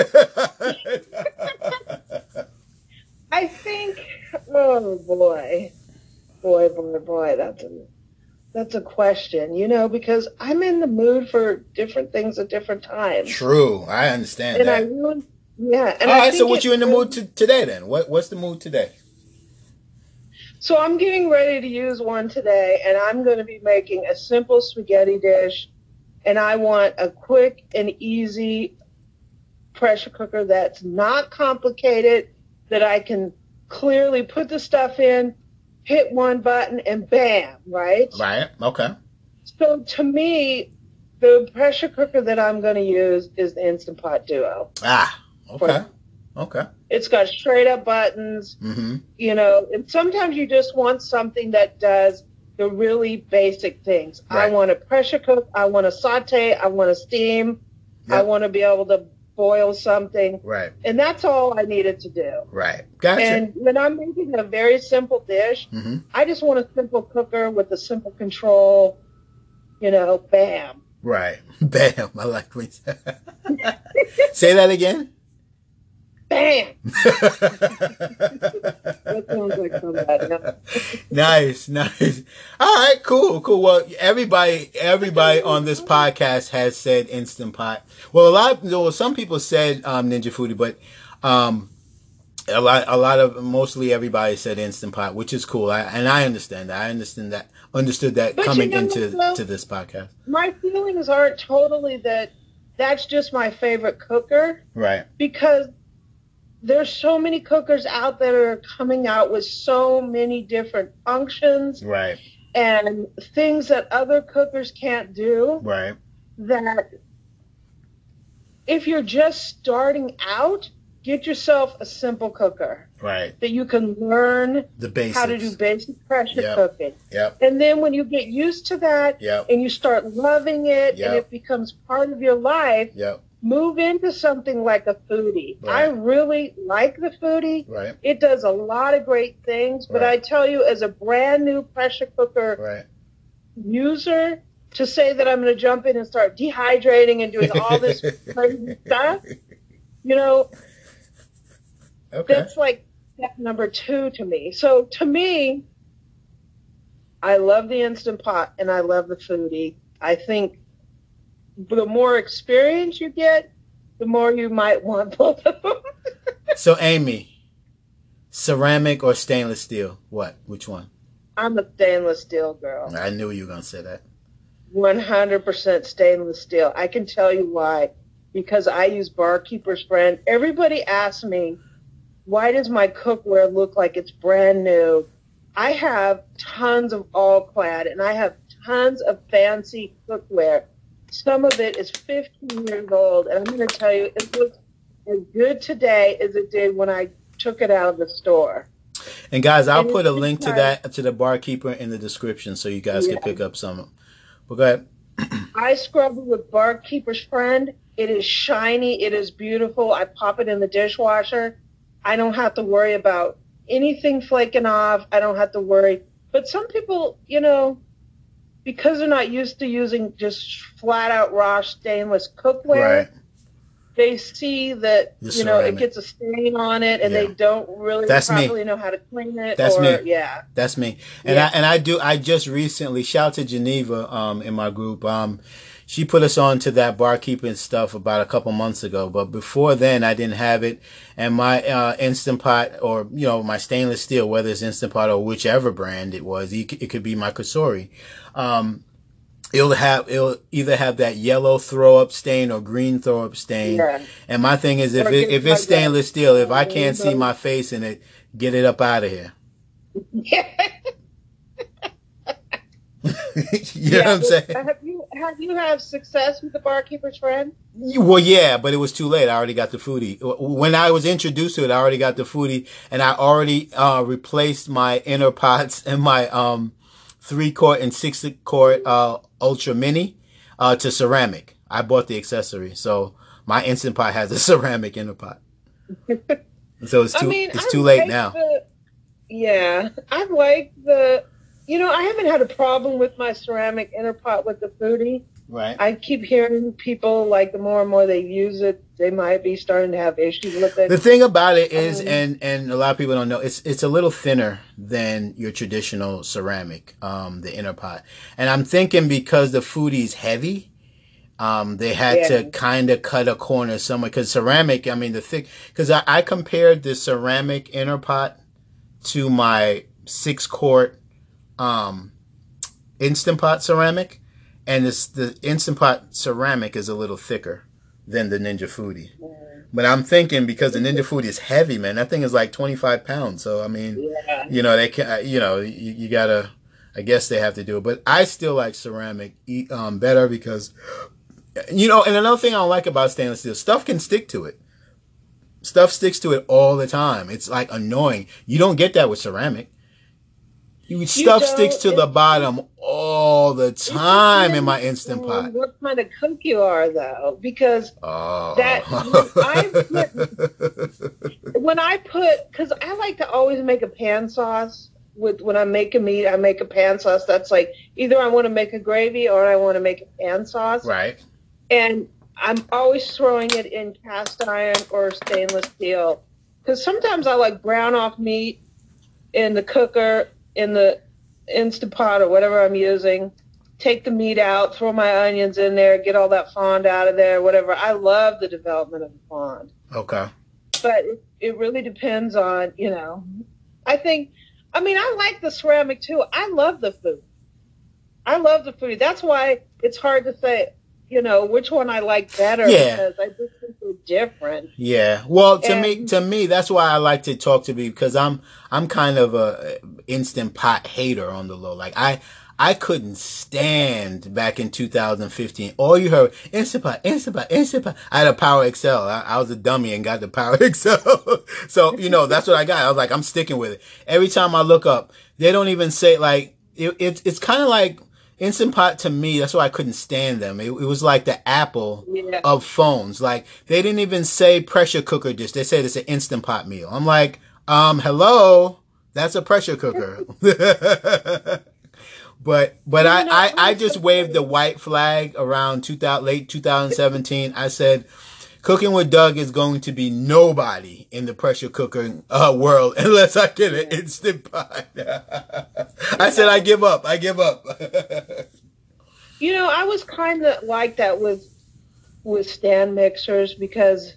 I think, oh boy, boy, boy, boy, that's a that's a question, you know, because I'm in the mood for different things at different times. True, I understand and that. I really, yeah. And All I right, think so what it you in the really- mood to, today then? What what's the mood today? So I'm getting ready to use one today, and I'm going to be making a simple spaghetti dish, and I want a quick and easy pressure cooker that's not complicated, that I can clearly put the stuff in, hit one button, and bam, right? Right. Okay. So to me, the pressure cooker that I'm going to use is the Instant Pot Duo. Ah. Okay. Okay. It's got straight up buttons. Mm-hmm. You know, and sometimes you just want something that does the really basic things. I Right. want to pressure cook. I want to saute. I want to steam. I Yep. want to be able to boil something. Right. And that's all I needed to do. Right. Gotcha. And when I'm making a very simple dish, Mm-hmm. I just want a simple cooker with a simple control, you know, bam. Right. Bam. I like what you said. Say that again. Bam. That sounds like somebody else. Nice, nice. All right, cool, cool. Well, everybody, everybody on this podcast has said Instant Pot. Well, a lot of, well, some people said um, Ninja Foodie, but um, A lot, a lot of, mostly everybody said Instant Pot, which is cool. I, and I understand that. I understand that, understood that But coming you know, into though, to this podcast. my feelings aren't totally that that's just my favorite cooker, Right. because there's so many cookers out there that are coming out with so many different functions Right. and things that other cookers can't do, Right. that if you're just starting out, get yourself a simple cooker Right. that you can learn The basics. how to do basic pressure Yep. cooking. Yep. And then when you get used to that Yep. and you start loving it Yep. and it becomes part of your life, Yep. move into something like a Foodie. Right. I really like the Foodie. Right. It does a lot of great things, but Right. I tell you, as a brand new pressure cooker Right. user, to say that I'm going to jump in and start dehydrating and doing all this crazy stuff, you know, Okay. that's like step number two to me. So to me, I love the Instant Pot and I love the Foodie. I think the more experience you get, the more you might want both of them. So, Amy, ceramic or stainless steel? What? Which one? I'm a stainless steel girl. I knew you were going to say that. one hundred percent stainless steel. I can tell you why. Because I use Barkeeper's Friend. Everybody asks me, why does my cookware look like it's brand new? I have tons of all-clad, and I have tons of fancy cookware. Some of it is fifteen years old, and I'm going to tell you, it looks as good today as it did when I took it out of the store. And guys, I'll And put a it's link to because- that, to the Barkeeper in the description so you guys Yeah. can pick up some. But go ahead. I scrub it with Barkeeper's Friend. It is shiny. It is beautiful. I pop it in the dishwasher. I don't have to worry about anything flaking off. I don't have to worry. But some people, you know, because they're not used to using just flat out raw stainless cookware, Right. they see that, The you know, it ceramic. gets a stain on it and Yeah. they don't really That's me. properly know how to clean it. That's or, me. Yeah. That's me. And Yeah. I and I do I just recently, shout to Geneva um in my group. Um she put us on to that barkeeping stuff about a couple months ago, but before then I didn't have it. And my uh Instant Pot, or you know, my stainless steel, whether it's Instant Pot or whichever brand it was, it could, it could be my Kusori. Um It'll have it'll either have that yellow throw up stain or green throw up stain. Yeah. And my thing is, if Or it, get if like it's stainless steel, if I can't see Mhm. my face in it, get it up out of here. You know what I'm saying? Have you have you had success with the Barkeeper's Friend? Well, yeah, but it was too late. I already got the Foodie. When I was introduced to it, I already got the Foodie, and I already uh, replaced my inner pots and my um, three quart and six quart uh, Ultra Mini uh, to ceramic. I bought the accessory, so my Instant Pot has a ceramic inner pot. So it's too I mean, it's I too late like now. the- yeah, I like the. You know, I haven't had a problem with my ceramic inner pot with the Foodie. Right. I keep hearing people, like, the more and more they use it, they might be starting to have issues with it. The thing about it is, Um, and and a lot of people don't know, it's it's a little thinner than your traditional ceramic, um, the inner pot. And I'm thinking because the Foodie's heavy, um, they had Yeah. to kind of cut a corner somewhere. Because ceramic, I mean, the thick. Because I, I compared the ceramic inner pot to my six quart um, Instant Pot ceramic, and this the Instant Pot ceramic is a little thicker than the Ninja Foodie. But I'm thinking because the Ninja Foodie is heavy, man. That thing is like twenty-five pounds. So I mean, Yeah. you know, they can, you know, you, you gotta. I guess they have to do it, but I still like ceramic um, better because, you know, and another thing I don't like about stainless steel, stuff can stick to it. Stuff sticks to it all the time. It's like annoying. You don't get that with ceramic. You, stuff don't. sticks to the It's- bottom all the time in my Instant Um, Pot. What kind of cook you are, though? Because Oh. that- when I put, because I like to always make a pan sauce. With when I make a meat, I make a pan sauce. That's like either I want to make a gravy or I want to make a pan sauce. Right. And I'm always throwing it in cast iron or stainless steel. Because sometimes I like brown off meat in the cooker, in the Instant Pot or whatever I'm using. Take the meat out, throw my onions in there, get all that fond out of there, whatever. I love the development of the fond. Okay. but it, it really depends on, you know, I think, I mean, I like the ceramic too. I love the food. I love the food. That's why it's hard to say, you know, which one I like better, Yeah. because I just think they're different. Yeah. Well, to And- me, to me, that's why I like to talk to people, because I'm, I'm kind of a Instant Pot hater on the low. Like I, I couldn't stand back in two thousand fifteen. All you heard, Instant Pot, Instant Pot, Instant Pot. I had a Power X L. I, I was a dummy and got the Power X L. So, you know, that's what I got. I was like, I'm sticking with it. Every time I look up, they don't even say, like, it, it it's kind of like Instant Pot to me. That's why I couldn't stand them. It, it was like the Apple Yeah. of phones. Like, they didn't even say pressure cooker dish. They said it's an Instant Pot meal. I'm like, um, hello, that's a pressure cooker. But but I, I, I just waved the white flag around two thousand, late two thousand seventeen. I said, Cooking with Doug is going to be nobody in the pressure cooker uh, world unless I get an Instant Pot. I said, I give up. I give up. You know, I was kind of like that with with stand mixers, because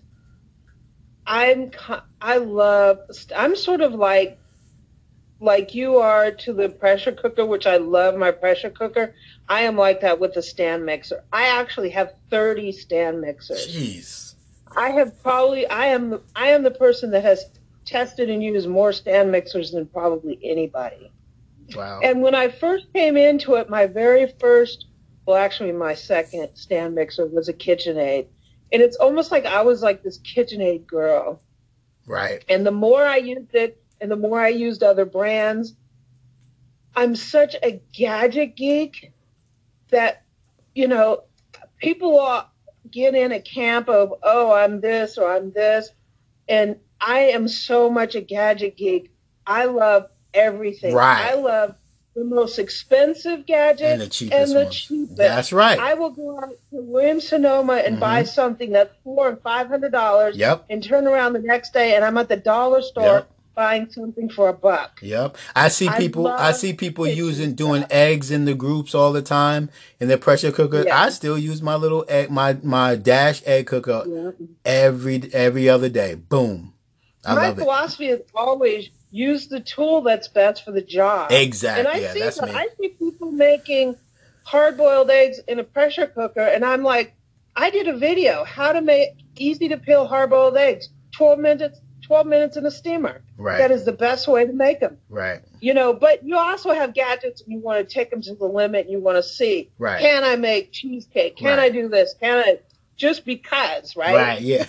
I'm I love I'm sort of like like you are to the pressure cooker, which I love my pressure cooker. I am like that with the stand mixer. I actually have thirty stand mixers. Jeez. I have probably I am I am the person that has tested and used more stand mixers than probably anybody. Wow. And when I first came into it, my very first, well, actually my second stand mixer was a KitchenAid. And it's almost like I was like this KitchenAid girl. Right. And the more I used it, and the more I used other brands, I'm such a gadget geek that, you know, people all get in a camp of, oh, I'm this or I'm this. And I am so much a gadget geek. I love everything. Right. I love the most expensive gadget And the cheapest and the ones. cheapest. That's right. I will go out to Williams Sonoma and Mhm. buy something that's four and five hundred dollars. Yep. And turn around the next day and I'm at the dollar store Yep. buying something for a buck. Yep. I see I people I, love see people kitchen using doing stuff. eggs in the groups all the time in their pressure cooker. Yeah. I still use my little egg my my Dash egg cooker Yeah. every every other day. Boom. I My love it. philosophy is always use the tool that's best for the job. Exactly. And I Yeah, see that's that. me. I see people making hard-boiled eggs in a pressure cooker, and I'm like, I did a video how to make easy to peel hard-boiled eggs. Twelve minutes, twelve minutes in a steamer. Right. That is the best way to make them. Right. You know, but you also have gadgets, and you want to take them to the limit. And you want to see, Right. can I make cheesecake? Can Right. I do this? Can I? Just because, right? Right. Yeah.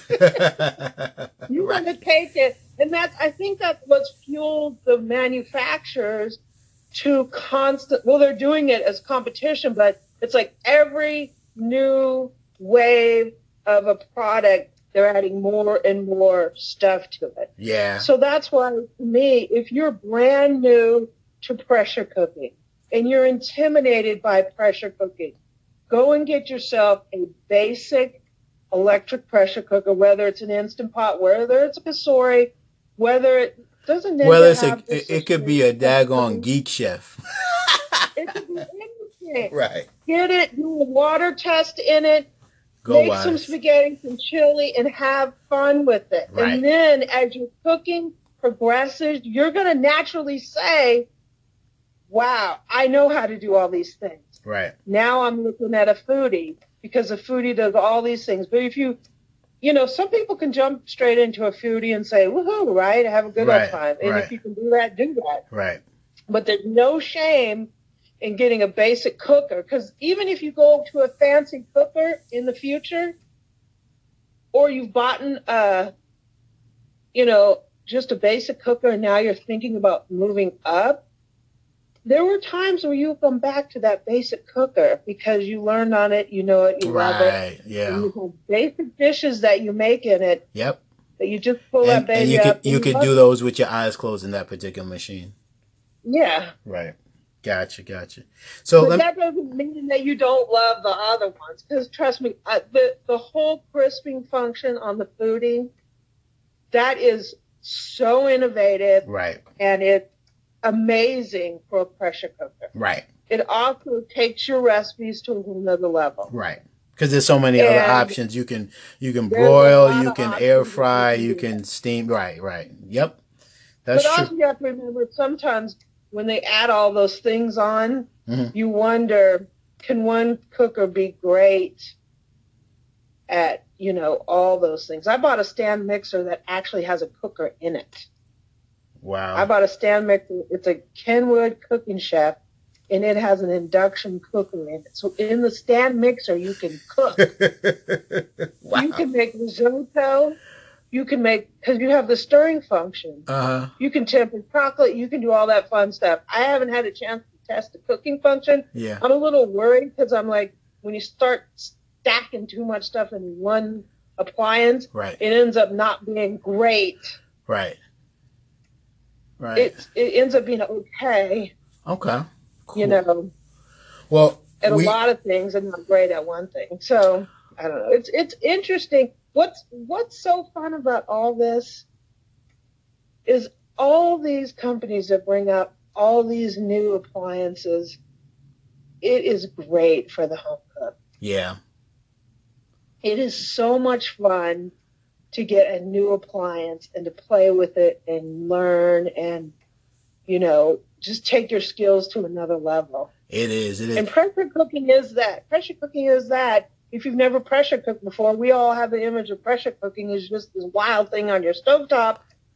You Right. want to take it, and that's I think that's what's fueled the manufacturers to constant. Well, they're doing it as competition, but it's like every new wave of a product, they're adding more and more stuff to it. Yeah. So that's why, to me, if you're brand new to pressure cooking and you're intimidated by pressure cooking, go and get yourself a basic electric pressure cooker, whether it's an Instant Pot, whether it's a Cosori, whether it doesn't Ninja Well, it's a, have this it, it could be a or daggone geek chef. It could be anything. Right. Get it, do a water test in it, Go make wise. some spaghetti, some chili, and have fun with it. Right. And then as your cooking progresses, you're going to naturally say, wow, I know how to do all these things. Right. Now I'm looking at a foodie because a foodie does all these things. But if you, you know, some people can jump straight into a foodie and say, woohoo, right? Have a good Right, old time. And right. if you can do that, do that. Right. But there's no shame in getting a basic cooker, because even if you go to a fancy cooker in the future, or you've bought a, you know, just a basic cooker and now you're thinking about moving up, there were times where you come back to that basic cooker because you learned on it, you know it, you love it. Right. Yeah. And you have basic dishes that you make in it Yep. that you just pull And, that and baby you up. could you and could love do it. those with your eyes closed in that particular machine. Yeah. Right. Gotcha. Gotcha. So But let me, that doesn't mean that you don't love the other ones. Because trust me, uh, the, the whole crisping function on the foodie, that is so innovative right. and it's amazing for a pressure cooker. Right. It also takes your recipes to another level. Right. Because there's so many And other options. You can you can there's a broil, lot you of can options air that you fry, can you do. can steam. Right, right. Yep, that's But also true. you have to remember sometimes when they add all those things on, hmm you wonder, can one cooker be great at, you know, all those things? I bought a stand mixer that actually has a cooker in it. I Wow. bought a stand mixer. It's a Kenwood Cooking Chef, and it has an induction cooker in it. So in the stand mixer, you can cook. Wow. You can make risotto. You can make, because you have the stirring function. Uh huh. You can temper chocolate. You can do all that fun stuff. I haven't had a chance to test the cooking function. Yeah. I'm a little worried because I'm like, when you start stacking too much stuff in one appliance, Right. it ends up not being great. Right. Right. It, it ends up being okay, Okay. Cool. you know, Well, at we a lot of things and not great at one thing. So I don't know. It's it's interesting. What's what's so fun about all this is all these companies that bring up all these new appliances. It is great for the home cook. yeah. It is so much fun to get a new appliance and to play with it and learn and, you know, just take your skills to another level. It is. It is. And pressure cooking is that. Pressure cooking is that. If you've never pressure cooked before, we all have the image of pressure cooking as just this wild thing on your stovetop.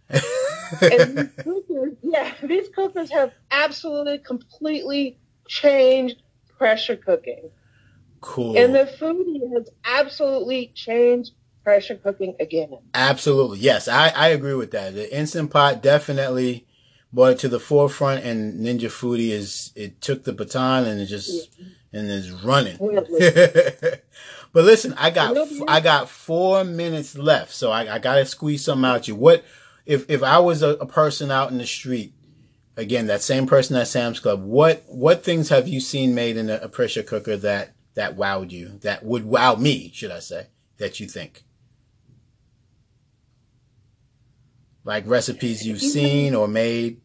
And these cookers, yeah, these cookers have absolutely, completely changed pressure cooking. Cool. And the foodie has absolutely changed pressure cooking again. Absolutely. Yes, I, I agree with that. The Instant Pot definitely brought it to the forefront, and Ninja Foodie is, it took the baton and it just, yeah. and is running. But listen, I got, I got four minutes left, so I, I got to squeeze something out you. What, if, if I was a, a person out in the street, again, that same person at Sam's Club, what, what things have you seen made in a, a pressure cooker that, that wowed you, that would wow me, should I say, that you think? Like recipes you've seen or made?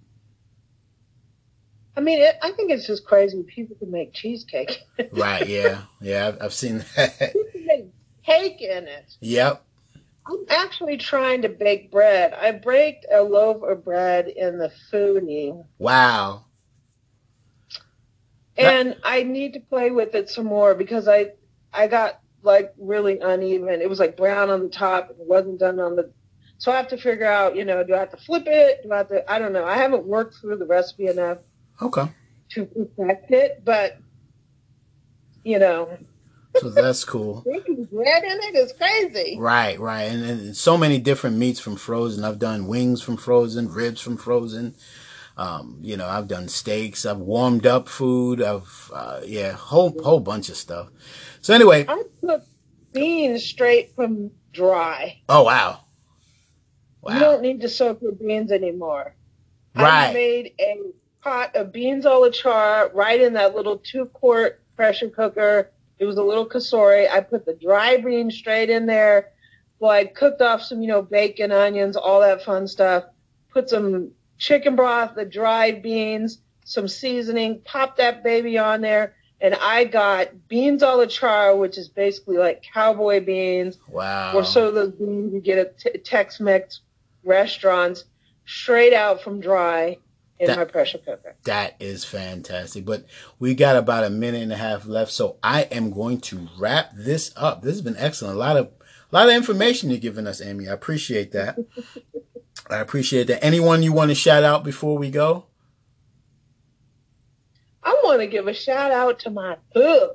I mean, it, I think it's just crazy people can make cheesecake. Right, yeah. Yeah, I've, I've seen that. People can make cake in it. Yep. I'm actually trying to bake bread. I baked a loaf of bread in the Foodie. Wow. And I need to play with it some more because I I got like really uneven. It was like brown on the top and it wasn't done on the... So I have to figure out, you know, do I have to flip it? Do I have to... I don't know. I haven't worked through the recipe enough okay. to perfect it, but, you know... So that's cool. Baking bread in it is crazy. Right, right. And, and so many different meats from frozen. I've done wings from frozen, ribs from frozen. Um, you know, I've done steaks. I've warmed up food. I've, uh, yeah, whole whole bunch of stuff. So anyway. I cook beans straight from dry. Oh, wow. Wow. You don't need to soak your beans anymore. Right. I made a pot of beans a la char right in that little two-quart pressure cooker. It was a little kasori. I put the dry beans straight in there. Well, I cooked off some, you know, bacon, onions, all that fun stuff. Put some chicken broth, the dried beans, some seasoning, popped that baby on there. And I got beans a la char, which is basically like cowboy beans. Wow. Or so those beans you get at t- Tex-Mex restaurants, straight out from dry in that, my pressure cooker. That is fantastic. But we got about a minute and a half left, so I am going to wrap this up. This has been excellent. A lot of a lot of information you're giving us, Amy. I appreciate that. I appreciate that. Anyone you want to shout out before we go? I want to give a shout out to my hub.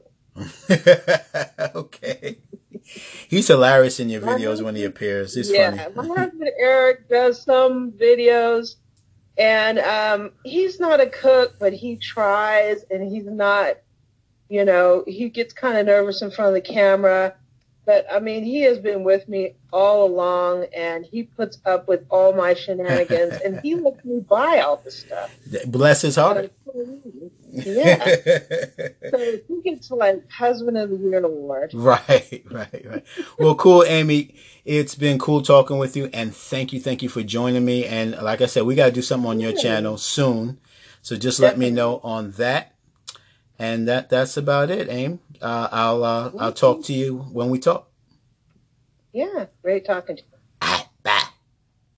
Okay. He's hilarious in your videos when he appears. He's yeah, funny. My husband Eric does some videos, and um, he's not a cook, but he tries, and he's not, you know, he gets kind of nervous in front of the camera. But, I mean, he has been with me all along, and he puts up with all my shenanigans, and he lets me buy all this stuff. Bless his heart. Yeah. So he gets, like, Husband of the Year award. Right, right, right. Well, cool, Amy. It's been cool talking with you, and thank you, thank you for joining me. And like I said, we got to do something on your channel soon, so just let me know on that. And that that's about it, Aim. Uh, I'll uh, I'll talk to you when we talk. Yeah, great talking to you.